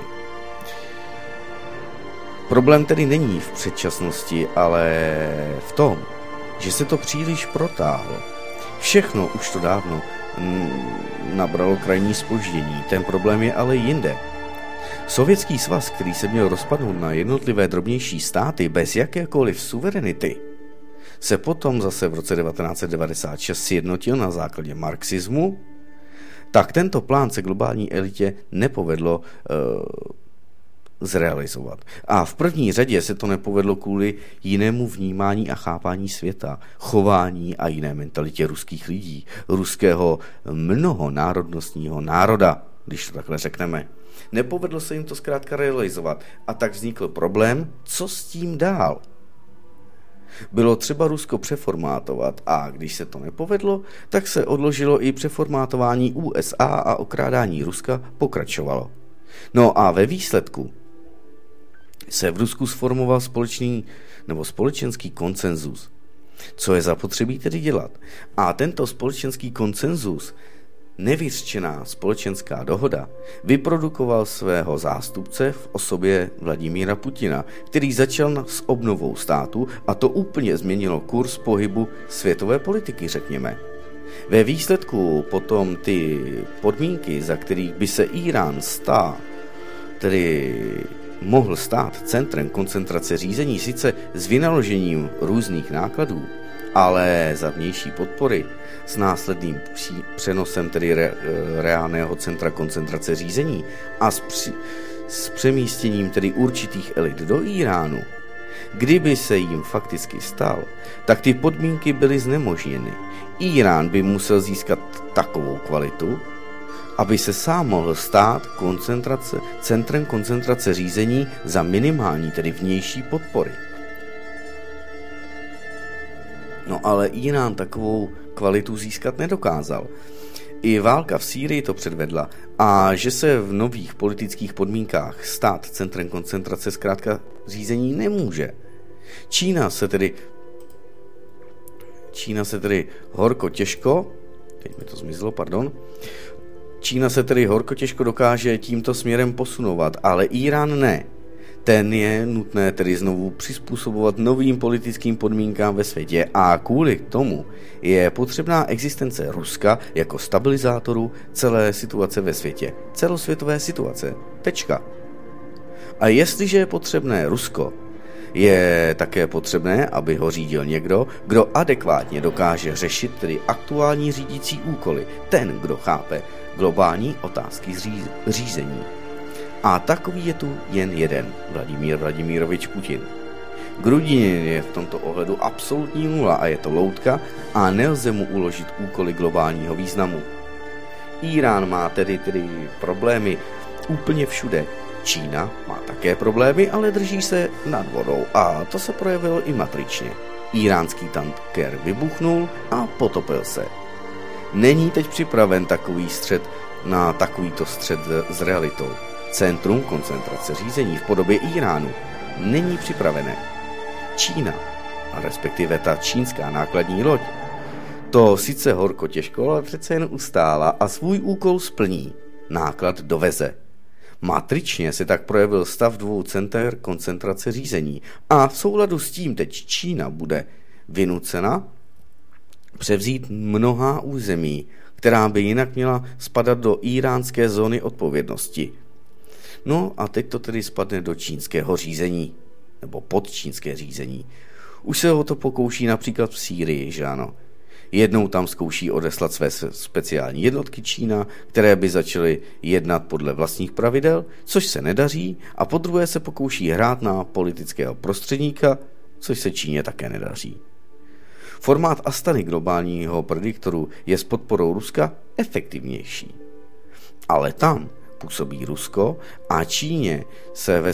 Problém tedy není v předčasnosti, ale v tom, že se to příliš protáhlo. Všechno už to dávno nabralo krajní zpoždění, ten problém je ale jinde. Sovětský svaz, který se měl rozpadnout na jednotlivé drobnější státy bez jakékoliv suverenity, se potom zase v roce 1996 sjednotil na základě marxismu, tak tento plán se globální elitě nepovedlo zrealizovat. A v první řadě se to nepovedlo kvůli jinému vnímání a chápání světa, chování a jiné mentalitě ruských lidí, ruského mnohonárodnostního národa. když to takhle řekneme. Nepovedlo se jim to zkrátka realizovat a tak vznikl problém, co s tím dál. Bylo třeba Rusko přeformátovat a když se to nepovedlo, tak se odložilo i přeformátování USA a okrádání Ruska pokračovalo. No a ve výsledku se v Rusku sformoval společenský konsenzus. Co je zapotřebí tedy dělat? A tento společenský konsenzus, nevyřčená společenská dohoda, vyprodukoval svého zástupce v osobě Vladimíra Putina, který začal s obnovou státu a to úplně změnilo kurz pohybu světové politiky, řekněme. Ve výsledku potom ty podmínky, za kterých by se Irán mohl stát centrem koncentrace řízení, sice s vynaložením různých nákladů, ale za vnější podpory s následným přenosem tedy reálného centra koncentrace řízení a s přemístěním tedy určitých elit do Iránu. Kdyby se jim fakticky stal, tak ty podmínky byly znemožněny. Irán by musel získat takovou kvalitu, aby se sám mohl stát centrem koncentrace řízení za minimální, tedy vnější podpory. No ale Irán takovou kvalitu získat nedokázal. I válka v Sýrii to předvedla a že se v nových politických podmínkách stát centrem koncentrace zkrátka řízení nemůže. Čína se tedy horko těžko dokáže tímto směrem posunovat, ale Irán ne. Ten je nutné tedy znovu přizpůsobovat novým politickým podmínkám ve světě a kvůli tomu je potřebná existence Ruska jako stabilizátoru celé situace ve světě. Celosvětové situace. Tečka. A jestliže je potřebné Rusko, je také potřebné, aby ho řídil někdo, kdo adekvátně dokáže řešit tedy aktuální řídící úkoly. Ten, kdo chápe globální otázky řízení. A takový je tu jen jeden, Vladimír Vladimirovič Putin. Grudinin je v tomto ohledu absolutní nula a je to loutka a nelze mu uložit úkoly globálního významu. Irán má tedy problémy úplně všude. Čína má také problémy, ale drží se nad vodou a to se projevilo i matričně. Iránský tanker vybuchnul a potopil se. Není teď připraven takový střet na takovýto střet s realitou. Centrum koncentrace řízení v podobě Iránu není připravené. Čína, a respektive ta čínská nákladní loď, to sice horko těžko, ale přece jen ustála a svůj úkol splní. Náklad doveze. Matričně se tak projevil stav 2 center koncentrace řízení a v souladu s tím teď Čína bude vynucena převzít mnohá území, která by jinak měla spadat do iránské zóny odpovědnosti. No a teď to tedy spadne do čínského řízení, nebo pod čínské řízení. Už se o to pokouší například v Sýrii, že ano. Jednou tam zkouší odeslat své speciální jednotky Čína, které by začaly jednat podle vlastních pravidel, což se nedaří, a po druhé se pokouší hrát na politického prostředníka, což se Číně také nedaří. Formát Astany globálního prediktoru je s podporou Ruska efektivnější. Ale tam působí Rusko a Číně se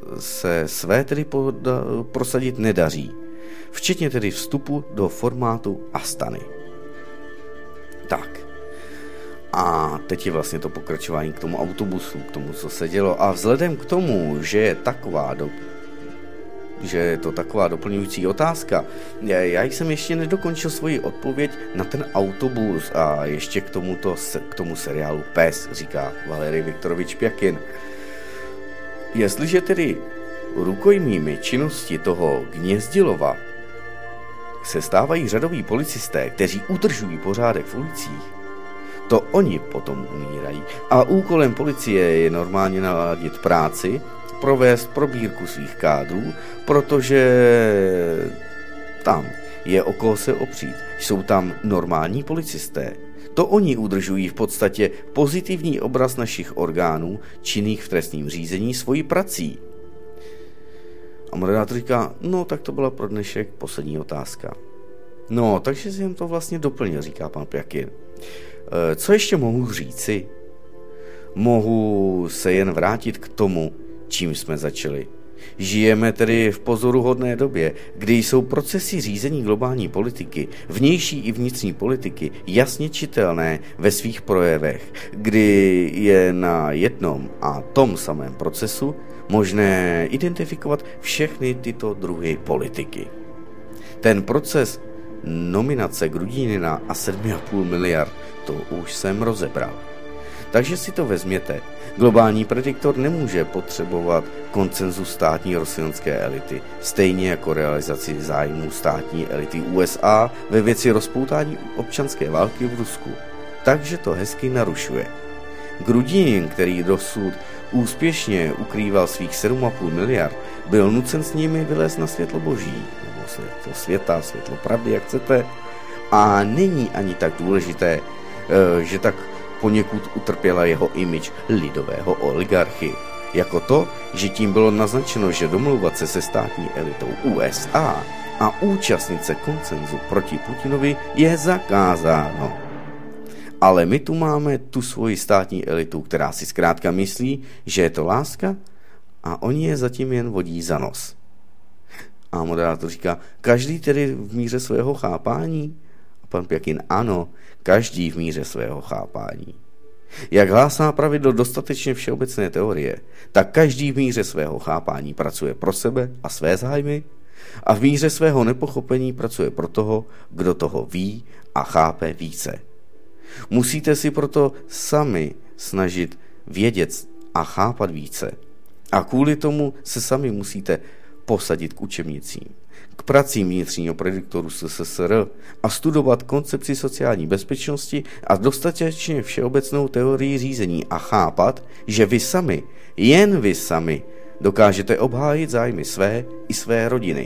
své tedy prosadit nedaří, včetně tedy vstupu do formátu Astany. Tak. A teď je vlastně to pokračování k tomu autobusu, k tomu, co se dělo. A vzhledem k tomu, že je to taková doplňující otázka, já jsem ještě nedokončil svoji odpověď na ten autobus a ještě k tomu seriálu PES, říká Valerij Viktorovič Pjakin. Jestliže tedy rukojmími činnosti toho Gnězdilova se stávají řadoví policisté, kteří udržují pořádek v ulicích, to oni potom umírají. A úkolem policie je normálně naladit práci, provést probírku svých kádrů, protože tam je o koho se opřít. Jsou tam normální policisté. To oni udržují v podstatě pozitivní obraz našich orgánů činných v trestním řízení svojí prací. A moderátor říká, no tak to byla pro dnešek poslední otázka. No, takže jsem to vlastně doplnil, říká pan Pjakin. Co ještě mohu říci? Mohu se jen vrátit k tomu, čím jsme začali. Žijeme tedy v pozoruhodné době, kdy jsou procesy řízení globální politiky, vnější i vnitřní politiky jasně čitelné ve svých projevech, kdy je na jednom a tom samém procesu možné identifikovat všechny tyto druhy politiky. Ten proces nominace Grudinina a 7,5 miliard, to už jsem rozebral. Takže si to vezměte. Globální prediktor nemůže potřebovat konsenzus státní rosyjské elity, stejně jako realizaci zájmů státní elity USA ve věci rozpoutání občanské války v Rusku. Takže to hezky narušuje. Grudinin, který dosud úspěšně ukrýval svých 7,5 miliard, byl nucen s nimi vylézt na světlo boží, nebo světlo světa, světlo pravdy, jak chcete. A není ani tak důležité, že tak poněkud utrpěla jeho image lidového oligarchy. Jako to, že tím bylo naznačeno, že domlouvat se státní elitou USA a účastnit se konsenzu proti Putinovi je zakázáno. Ale my tu máme tu svoji státní elitu, která si zkrátka myslí, že je to láska a oni je zatím jen vodí za nos. A moderátor říká, každý tedy v míře svého chápání? A pan Pjakin, ano, každý v míře svého chápání. Jak hlásá pravidlo dostatečně všeobecné teorie, tak každý v míře svého chápání pracuje pro sebe a své zájmy a v míře svého nepochopení pracuje pro toho, kdo toho ví a chápe více. Musíte si proto sami snažit vědět a chápat více. A kvůli tomu se sami musíte posadit k učebnicím, k pracím vnitřního prediktoru SSSR a studovat koncepci sociální bezpečnosti a dostatečně všeobecnou teorii řízení a chápat, že vy sami, jen vy sami, dokážete obhájit zájmy své i své rodiny.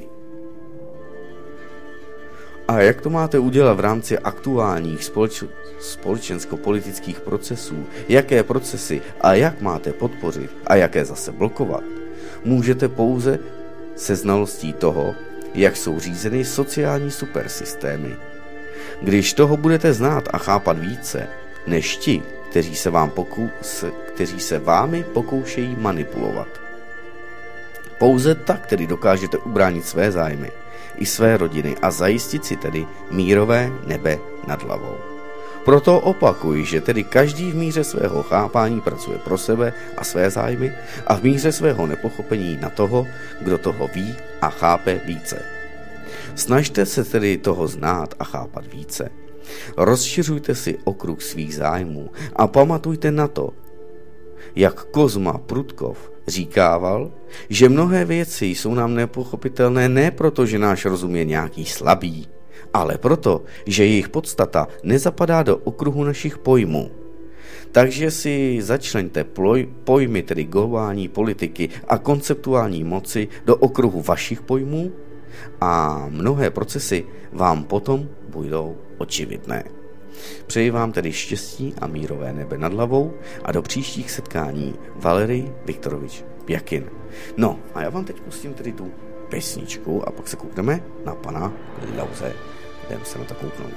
A jak to máte udělat v rámci aktuálních společensko-politických procesů, jaké procesy a jak máte podpořit a jaké zase blokovat, můžete pouze se znalostí toho, jak jsou řízeny sociální supersystémy. Když toho budete znát a chápat více, než ti, kteří se vámi pokoušejí manipulovat. Pouze tak tedy dokážete ubránit své zájmy i své rodiny a zajistit si tedy mírové nebe nad hlavou. Proto opakuji, že tedy každý v míře svého chápání pracuje pro sebe a své zájmy a v míře svého nepochopení na toho, kdo toho ví a chápe více. Snažte se tedy toho znát a chápat více. Rozšiřujte si okruh svých zájmů a pamatujte na to, jak Kozma Prutkov říkával, že mnohé věci jsou nám nepochopitelné ne proto, že náš rozum je nějaký slabý, ale proto, že jejich podstata nezapadá do okruhu našich pojmů. Takže si začleňte pojmy, tedy globální politiky a konceptuální moci do okruhu vašich pojmů a mnohé procesy vám potom budou očividné. Přeji vám tedy štěstí a mírové nebe nad hlavou a do příštích setkání. Valerij Viktorovič Pjakin. No a já vám teď pustím tedy tu pesničku a pak se koukneme na pana Klauze. Jdeme se na to kouknout.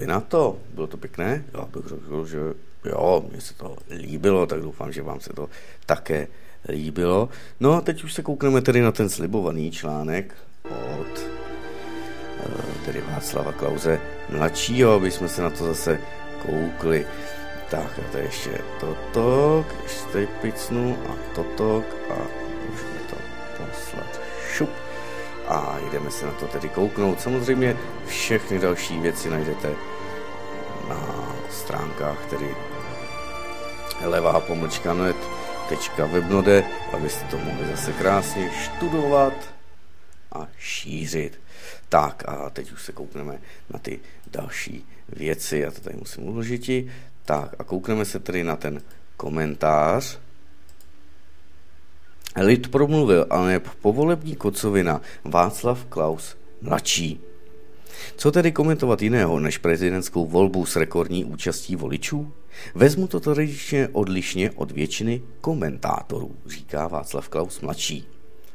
vy na to? Bylo to pěkné? Já bych řekl, že jo, mně se to líbilo, tak doufám, že vám se to také líbilo. No a teď už se koukneme tedy na ten slibovaný článek od tedy Václava Klause mladšího, aby jsme se na to zase koukli. Tak a to je ještě totok, ještě tady picnu a totok a můžeme to poslat šup. A jdeme se na to tedy kouknout. Samozřejmě všechny další věci najdete na stránkách, tedy levá-net.webnode, abyste to mohli zase krásně študovat a šířit. Tak a teď už se koukneme na ty další věci. Já to tady musím uložit. Tak a koukneme se tedy na ten komentář. Lid promluvil, ale povolební kocovina Václav Klaus mladší. Co tedy komentovat jiného než prezidentskou volbu s rekordní účastí voličů? Vezmu to tradičně odlišně od většiny komentátorů, říká Václav Klaus mladší.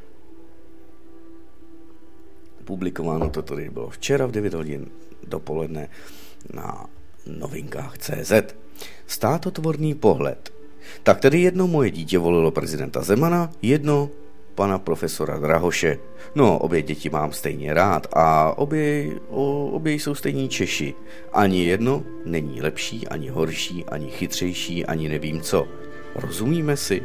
Publikováno to tady bylo včera v 9 hodin dopoledne na novinkách.cz. Státotvorný pohled. Tak tedy jedno moje dítě volilo prezidenta Zemana, jedno pana profesora Drahoše. No, obě děti mám stejně rád a obě jsou stejní Češi. Ani jedno není lepší, ani horší, ani chytřejší, ani nevím co. Rozumíme si?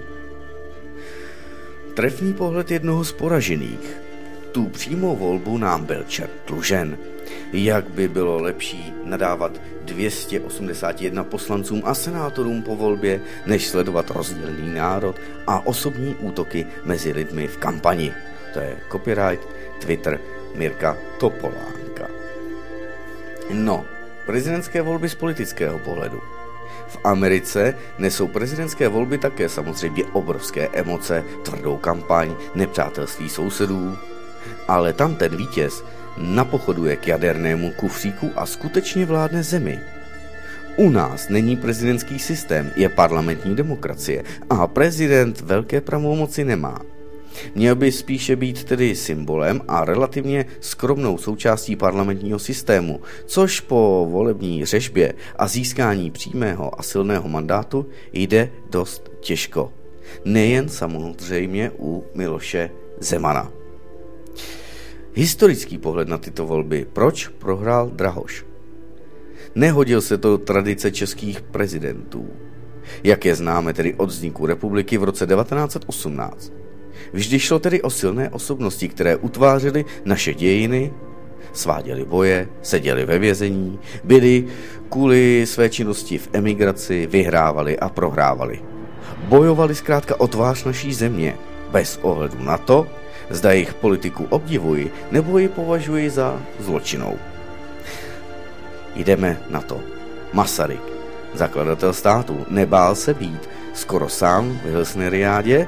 Trefný pohled jednoho z poražených. Tu přímou volbu nám byl čert dlužen. Jak by bylo lepší nadávat 281 poslancům a senátorům po volbě, než sledovat rozdílný národ a osobní útoky mezi lidmi v kampani. To je copyright Twitter Mirka Topolánka. No, prezidentské volby z politického pohledu. V Americe nesou prezidentské volby také samozřejmě obrovské emoce, tvrdou kampaň, nepřátelství sousedů, ale tam ten vítěz napochoduje k jadernému kufříku a skutečně vládne zemi. U nás není prezidentský systém, je parlamentní demokracie a prezident velké pravomoci nemá. Měl by spíše být tedy symbolem a relativně skromnou součástí parlamentního systému, což po volební řežbě a získání přímého a silného mandátu jde dost těžko. Nejen samozřejmě u Miloše Zemana. Historický pohled na tyto volby. Proč prohrál Drahoš? Nehodil se to tradice českých prezidentů, jak je známe tedy od vzniku republiky v roce 1918. Vždy šlo tedy o silné osobnosti, které utvářely naše dějiny, sváděli boje, seděli ve vězení, byli kvůli své činnosti v emigraci, vyhrávali a prohrávali. Bojovali zkrátka o tvář naší země, bez ohledu na to, zda jejich politiku obdivuji, nebo ji považuji za zločinnou. Jdeme na to. Masaryk, zakladatel státu, nebál se být skoro sám v Hilsneriádě,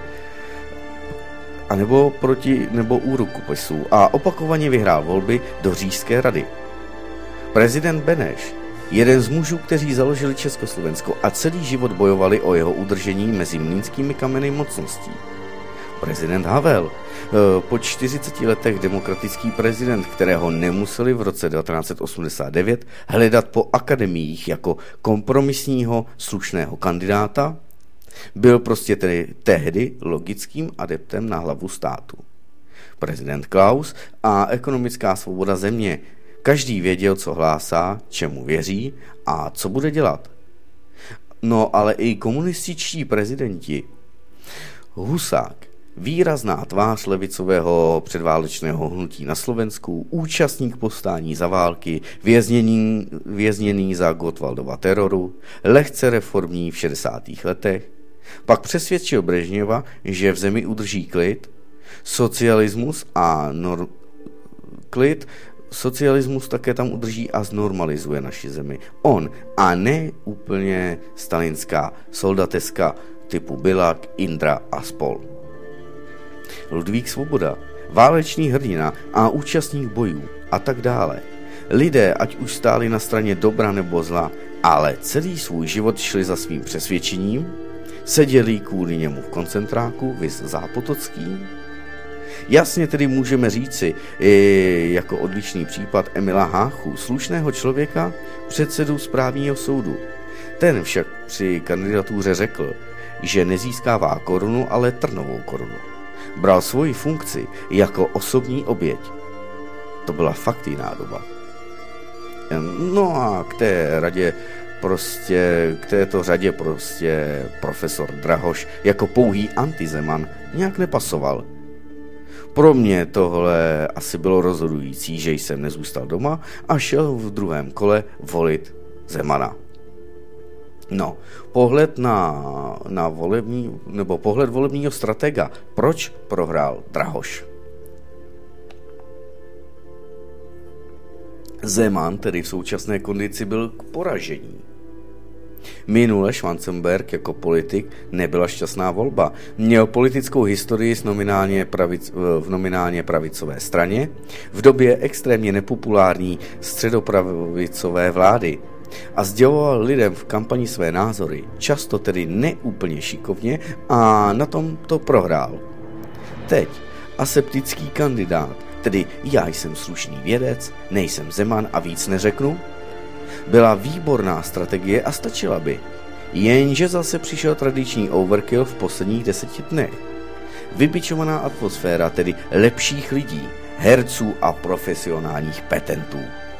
nebo u rukopisů a opakovaně vyhrál volby do Říšské rady. Prezident Beneš, jeden z mužů, kteří založili Československo a celý život bojovali o jeho udržení mezi mlýnskými kameny mocností. Prezident Havel, po 40 letech demokratický prezident, kterého nemuseli v roce 1989 hledat po akademiích jako kompromisního slušného kandidáta, byl prostě tehdy logickým adeptem na hlavu státu. Prezident Klaus a ekonomická svoboda země. Každý věděl, co hlásá, čemu věří a co bude dělat. No ale i komunističtí prezidenti. Husák, výrazná tvář levicového předválečného hnutí na Slovensku, účastník povstání za války, vězněný za Gottwaldova teroru, lehce reformní v 60. letech, pak přesvědčil Brežněva, že v zemi udrží klid, socialismus také tam udrží a znormalizuje naši zemi. On a ne úplně stalinská soldateska typu Bilak, Indra a spol. Ludvík Svoboda, válečný hrdina a účastník bojů a tak dále. Lidé, ať už stáli na straně dobra nebo zla, ale celý svůj život šli za svým přesvědčením, seděli kvůli němu v koncentráku, viz Zápotocký. Jasně tedy můžeme říci, jako odlišný případ Emila Háchu, slušného člověka, předsedu správního soudu. Ten však při kandidatuře řekl, že nezískává korunu, ale trnovou korunu. Bral svoji funkci jako osobní oběť. To byla fakt jiná doba. No a k této řadě profesor Drahoš jako pouhý antizeman nějak nepasoval. Pro mě tohle asi bylo rozhodující, že jsem nezůstal doma a šel v druhém kole volit Zemana. No, pohled pohled volebního stratega. Proč prohrál Drahoš? Zeman tedy v současné kondici byl k poražení. Minule Schwarzenberg jako politik nebyla šťastná volba. Měl politickou historii v nominálně pravicové straně v době extrémně nepopulární středopravicové vlády a sděloval lidem v kampani své názory, často tedy neúplně šikovně, a na tom to prohrál. Teď aseptický kandidát, tedy já jsem slušný vědec, nejsem Zeman a víc neřeknu, byla výborná strategie a stačila by. Jenže zase přišel tradiční overkill v posledních 10 dnech. Vybičovaná atmosféra tedy lepších lidí, herců a profesionálních petentů.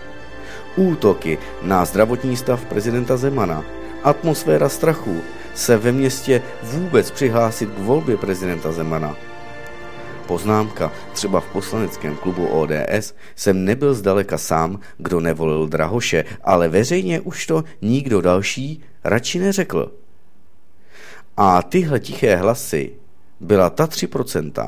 Útoky na zdravotní stav prezidenta Zemana, atmosféra strachu se ve městě vůbec přihlásit k volbě prezidenta Zemana. Poznámka, třeba v poslaneckém klubu ODS jsem nebyl zdaleka sám, kdo nevolil Drahoše, ale veřejně už to nikdo další radši neřekl. A tyhle tiché hlasy byla ta 3%,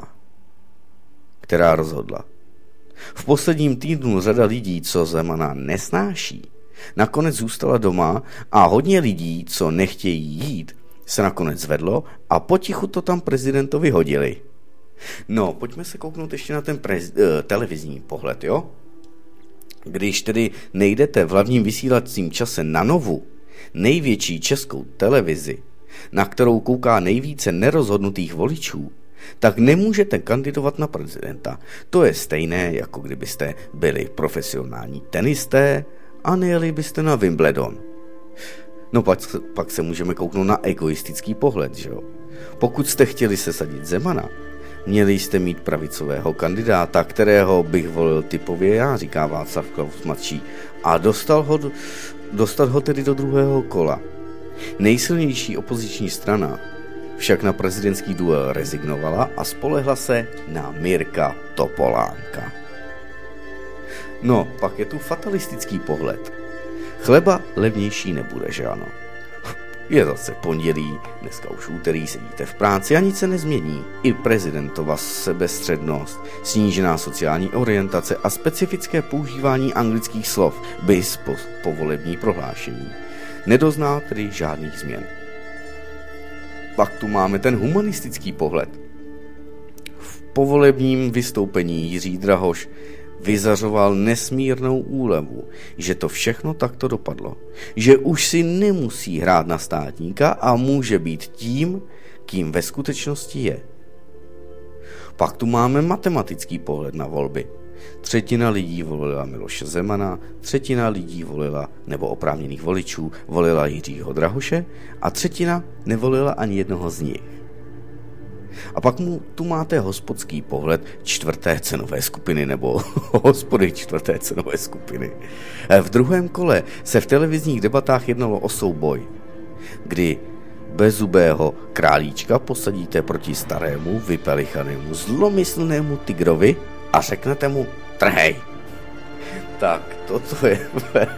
která rozhodla. V posledním týdnu řada lidí, co Zemana nesnáší, nakonec zůstala doma a hodně lidí, co nechtějí jít, se nakonec zvedlo a potichu to tam prezidentovi hodili. No, pojďme se kouknout ještě na ten televizní pohled, jo? Když tedy nejdete v hlavním vysílacím čase na Novu, největší českou televizi, na kterou kouká nejvíce nerozhodnutých voličů, tak nemůžete kandidovat na prezidenta. To je stejné, jako kdybyste byli profesionální tenisté a nejeli byste na Wimbledon. No pak se můžeme kouknout na egoistický pohled, že jo? Pokud jste chtěli sesadit Zemana, měli jste mít pravicového kandidáta, kterého bych volil typově já, říká Václav Klaus mladší, a dostat ho tedy do druhého kola. Nejsilnější opoziční strana však na prezidentský duel rezignovala a spolehla se na Mirka Topolánka. No, pak je tu fatalistický pohled. Chleba levnější nebude, že ano? Je zase pondělí, dneska už úterý, sedíte v práci a nic se nezmění. I prezidentova sebestřednost, snížená sociální orientace a specifické používání anglických slov bis povolební prohlášení nedozná tedy žádných změn. Pak tu máme ten humanistický pohled. V povolebním vystoupení Jiří Drahoš vyzařoval nesmírnou úlevu, že to všechno takto dopadlo, že už si nemusí hrát na státníka a může být tím, kým ve skutečnosti je. Pak tu máme matematický pohled na volby. 1/3 lidí volila Miloše Zemana, 1/3 lidí volila, nebo oprávněných voličů, volila Jiřího Drahoše a 1/3 nevolila ani jednoho z nich. A pak tu máte hospodský pohled 4. cenové skupiny, nebo hospody 4. cenové skupiny. V druhém kole se v televizních debatách jednalo o souboj, kdy bezzubého králíčka posadíte proti starému, vypelichanému, zlomyslnému tigrovi a řeknete mu trhej. Tak, toto je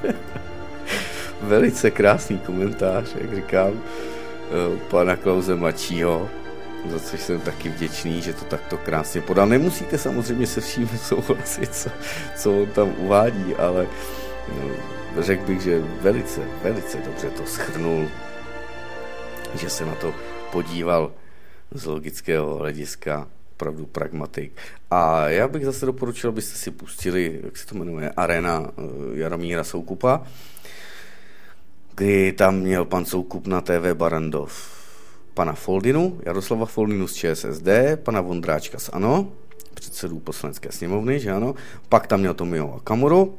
velice krásný komentář, jak říkám, pana Klause mladšího, za což jsem taky vděčný, že to takto krásně podal. Nemusíte samozřejmě se vším souhlasit, co on tam uvádí, ale řekl bych, že velice, velice dobře to shrnul, že se na to podíval z logického hlediska, opravdu pragmatik. A já bych zase doporučil, abyste si pustili, jak se to jmenuje, Arena Jaromíra Soukupa, kdy tam měl pan Soukup na TV Barrandov pana Foldinu, Jaroslava Foldinu z ČSSD, pana Vondráčka z ANO, předsedů poslanecké sněmovny, že ano. Pak tam měl Tomio Okamuru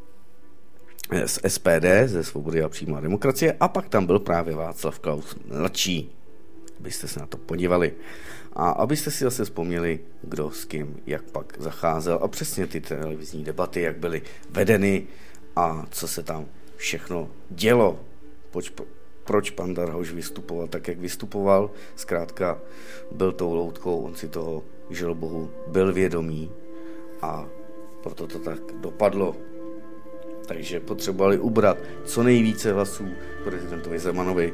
z SPD, ze Svobody a přímá demokracie, a pak tam byl právě Václav Klaus mladší, abyste se na to podívali. A abyste si zase vzpomněli, kdo s kým, jak pak zacházel a přesně ty televizní debaty, jak byly vedeny a co se tam všechno dělo. Proč pan Drahoš vystupoval tak, jak vystupoval. Zkrátka byl tou loutkou, on si toho, žel bohu, byl vědomý a proto to tak dopadlo. Takže potřebovali ubrat co nejvíce hlasů prezidentovi Zemanovi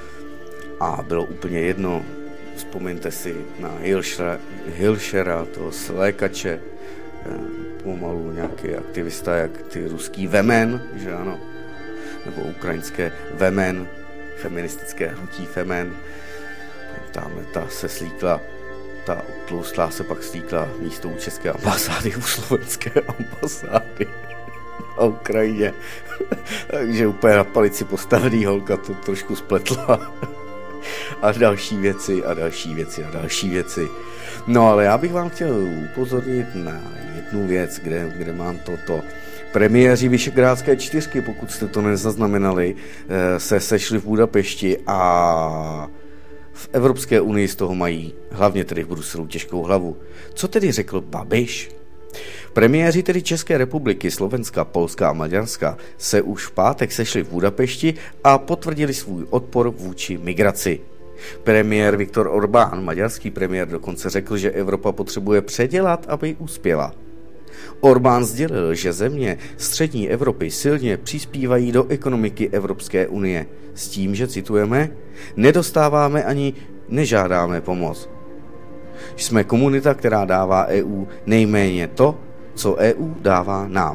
a bylo úplně jedno. Vzpomeňte si na Hilšera, toho slékače, pomalu nějaký aktivista, jak ty ruský Vemen, že ano, nebo ukrajinské Vemen, feministické hnutí Femen. Tamhle ta se slíkla, ta tloustlá se pak slíkla místo u české ambasády, u slovenské ambasády na Ukrajině. Takže úplně na palici postavený holka to trošku spletla. A další věci a další věci a další věci. No ale já bych vám chtěl upozornit na jednu věc, kde mám toto. Premiéři Visegrádské čtyřky, pokud jste to nezaznamenali, se sešli v Budapešti a v Evropské unii z toho mají, hlavně tedy v Bruselu, těžkou hlavu. Co tedy řekl Babiš? Premiéři tedy České republiky, Slovenska, Polska a Maďarska se už v pátek sešli v Budapešti a potvrdili svůj odpor vůči migraci. Premiér Viktor Orbán, maďarský premiér, dokonce řekl, že Evropa potřebuje předělat, aby uspěla. Orbán sdělil, že země střední Evropy silně přispívají do ekonomiky Evropské unie s tím, že citujeme, nedostáváme ani nežádáme pomoc. Jsme komunita, která dává EU nejméně to, co EU dává nám.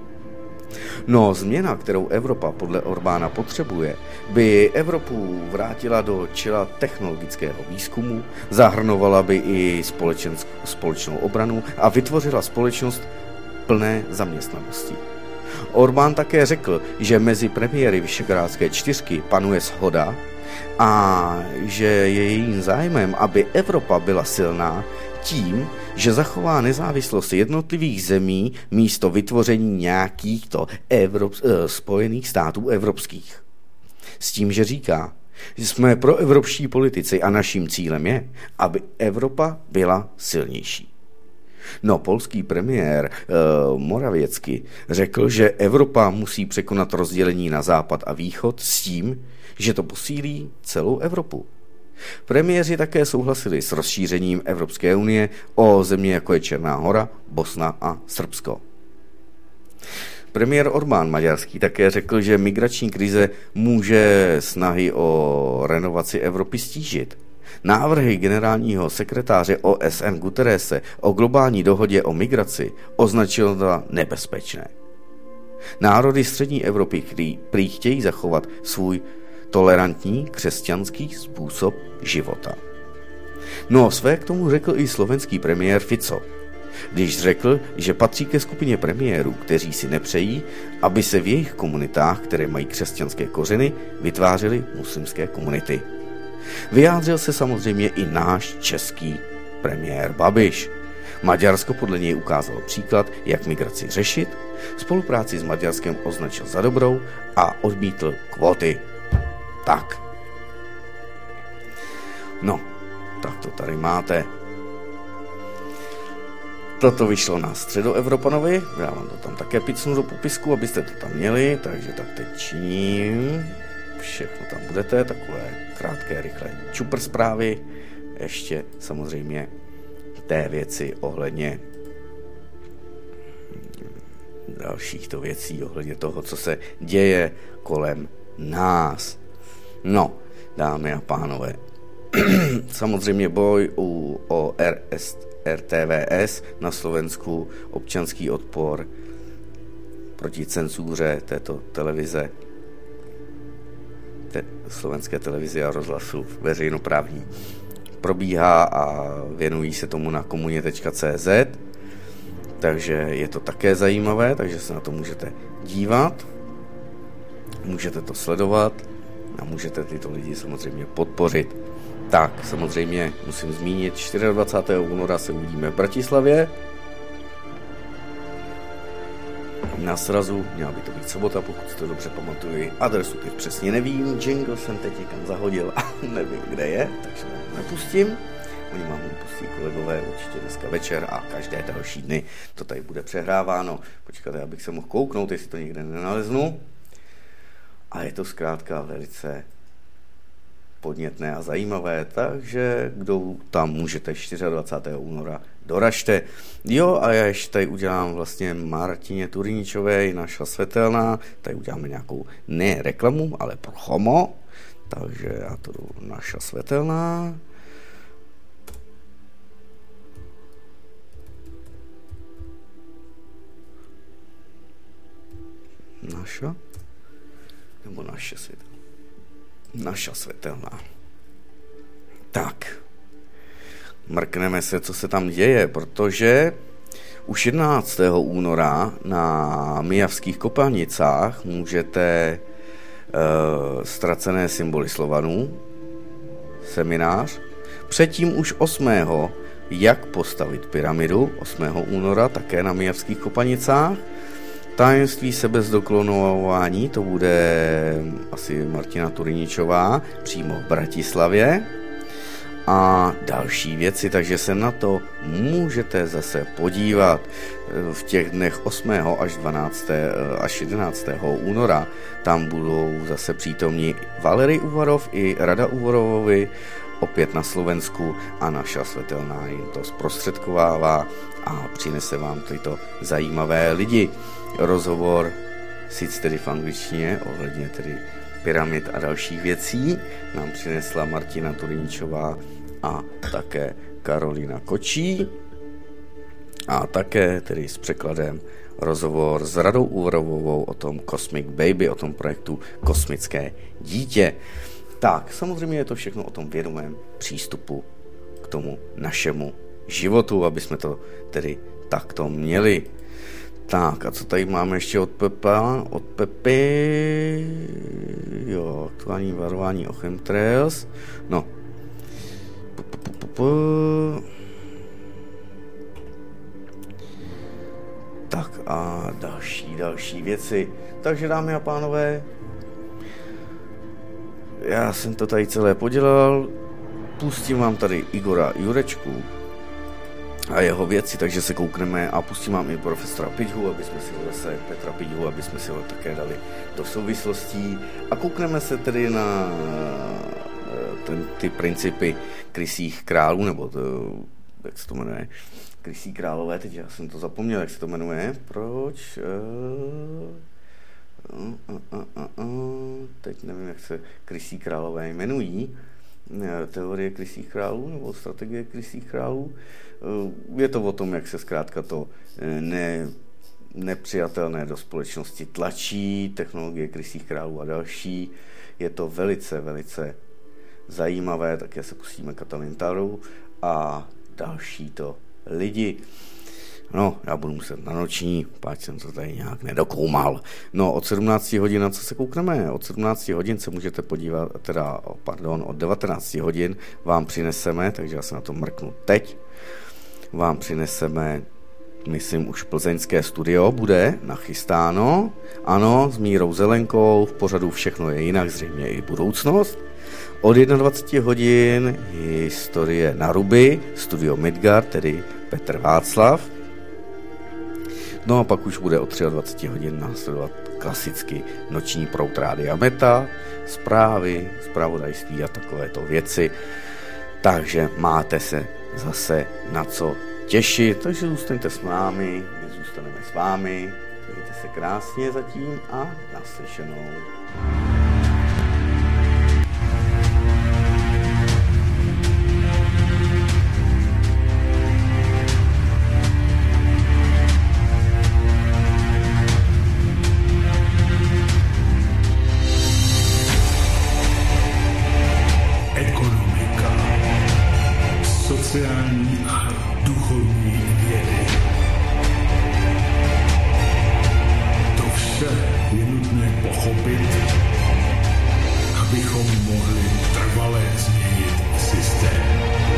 No, změna, kterou Evropa podle Orbána potřebuje, by Evropu vrátila do čela technologického výzkumu, zahrnovala by i společnou obranu a vytvořila společnost plné zaměstnanosti. Orbán také řekl, že mezi premiéry Visegrádské čtyřky panuje shoda a že je jejím zájmem, aby Evropa byla silná tím, že zachová nezávislost jednotlivých zemí místo vytvoření nějakýchto spojených států evropských. S tím, že říká, že jsme proevropští politici a naším cílem je, aby Evropa byla silnější. No, polský premiér Morawiecki řekl, že Evropa musí překonat rozdělení na západ a východ s tím, že to posílí celou Evropu. Premiéři také souhlasili s rozšířením Evropské unie o země jako je Černá Hora, Bosna a Srbsko. Premiér Orbán maďarský také řekl, že migrační krize může snahy o renovaci Evropy stížit. Návrhy generálního sekretáře OSN Guterrese o globální dohodě o migraci označil za nebezpečné. Národy střední Evropy prý chtějí zachovat svůj tolerantní křesťanský způsob života. No, své k tomu řekl i slovenský premiér Fico, když řekl, že patří ke skupině premiérů, kteří si nepřejí, aby se v jejich komunitách, které mají křesťanské kořeny, vytvářely muslimské komunity. Vyjádřil se samozřejmě i náš český premiér Babiš. Maďarsko podle něj ukázalo příklad, jak migraci řešit, spolupráci s Maďarskem označil za dobrou a odmítl kvóty. Tak. No, tak to tady máte. Toto vyšlo na Středoevropanovi, já vám to tam také picnu do popisku, abyste to tam měli, takže tak teď činím. Všechno tam budete, takové krátké, rychlé čupr zprávy. Ještě samozřejmě té věci ohledně dalších to věcí, ohledně toho, co se děje kolem nás. No, dámy a pánové, samozřejmě boj o RTVS na Slovensku, občanský odpor proti cenzuře této televize, slovenské televize a rozhlasu veřejnoprávní probíhá a věnují se tomu na komuně.cz, takže je to také zajímavé, takže se na to můžete dívat, můžete to sledovat a můžete tyto lidi samozřejmě podpořit. Tak, samozřejmě musím zmínit, 24. února se uvidíme v Bratislavě. Na srazu, měla by to být sobota, pokud si to dobře pamatuju. Adresu teď přesně nevím, jingle jsem teď někam zahodil a nevím, kde je, takže vám nepustím. Oni vám pustí kolegové určitě dneska večer a každé další dny to tady bude přehráváno. Počkejte, abych se mohl kouknout, jestli to někde nenaleznu. A je to zkrátka velice podnětné a zajímavé, takže kdo tam můžete 24. února, doražte. Jo, a já ještě tady udělám vlastně Martině Turiničové, naša světelná, tady uděláme nějakou ne reklamu, ale promo, takže já to jdu naša světelná. Naša? Nebo naše světelná? Naša světelná. Tak. Mrkneme se, co se tam děje, protože už 11. února na Mijavských Kopanicách můžete Ztracené symboly Slovanů, seminář. Předtím už 8. jak postavit pyramidu, 8. února také na Mijavských Kopanicách. Tajemství sebezdoklonování, to bude asi Martina Turiničová, přímo v Bratislavě. A další věci, takže se na to můžete zase podívat v těch dnech 8. až 12. až 11. února. Tam budou zase přítomní Valery Uvarov i Rada Uvarovovi, opět na Slovensku, a naša světelná jim to zprostředkovává a přinese vám tyto zajímavé lidi. Rozhovor, sice tedy v angličtině, ohledně tedy pyramid a dalších věcí, nám přinesla Martina Turiničová a také Karolina Kočí. A také tedy s překladem rozhovor s Radou Uvarovou o tom Cosmic Baby, o tom projektu Kosmické dítě. Tak, samozřejmě je to všechno o tom vědomém přístupu k tomu našemu životu, aby jsme to tedy takto měli. Tak, a co tady máme ještě od Pepa? Od Pepy, jo, aktuální varování o chemtrails. No. Tak a další věci. Takže, dámy a pánové, já jsem to tady celé podělal. Pustím vám tady Igora Jurečku a jeho věci, takže se koukneme, a pustím vám i profesora Pidhu, aby jsme si ho zase, Petra Pidhu, aby jsme si ho také dali do souvislostí, a koukneme se tedy na ty principy krysích králů, nebo to, jak se to jmenuje, krysí králové, teď já jsem to zapomněl, jak se to jmenuje, proč? Teď nevím, jak se krysí králové jmenují, teorie krysích králů nebo strategie krysích králů. Je to o tom, jak se zkrátka to nepřijatelné do společnosti tlačí, technologie krysích králů a další. Je to velice, velice zajímavé, také se pustíme Katalin Taru a další to lidi. No, já budu muset na noční, páč jsem to tady nějak nedokoumal. No, od 17 hodin, na co se koukneme? Od 17 hodin se můžete podívat, od 19 hodin vám přineseme, takže já se na to mrknu teď, vám přineseme, myslím, už plzeňské studio bude nachystáno. Ano, s Mírou Zelenkou, v pořadu Všechno je jinak, zřejmě i budoucnost. Od 21 hodin historie na Ruby, studio Midgard, tedy Petr Václav. No a pak už bude od 23 hodin následovat klasicky noční proud Rádia Meta, zprávy, zpravodajství a takovéto věci. Takže máte se zase na co těšit, takže zůstaňte s námi, my zůstaneme s vámi, mějte se krásně zatím a naslyšenou. Sociální a duchovní vědy. To vše je nutné pochopit, abychom mohli trvale změnit systém.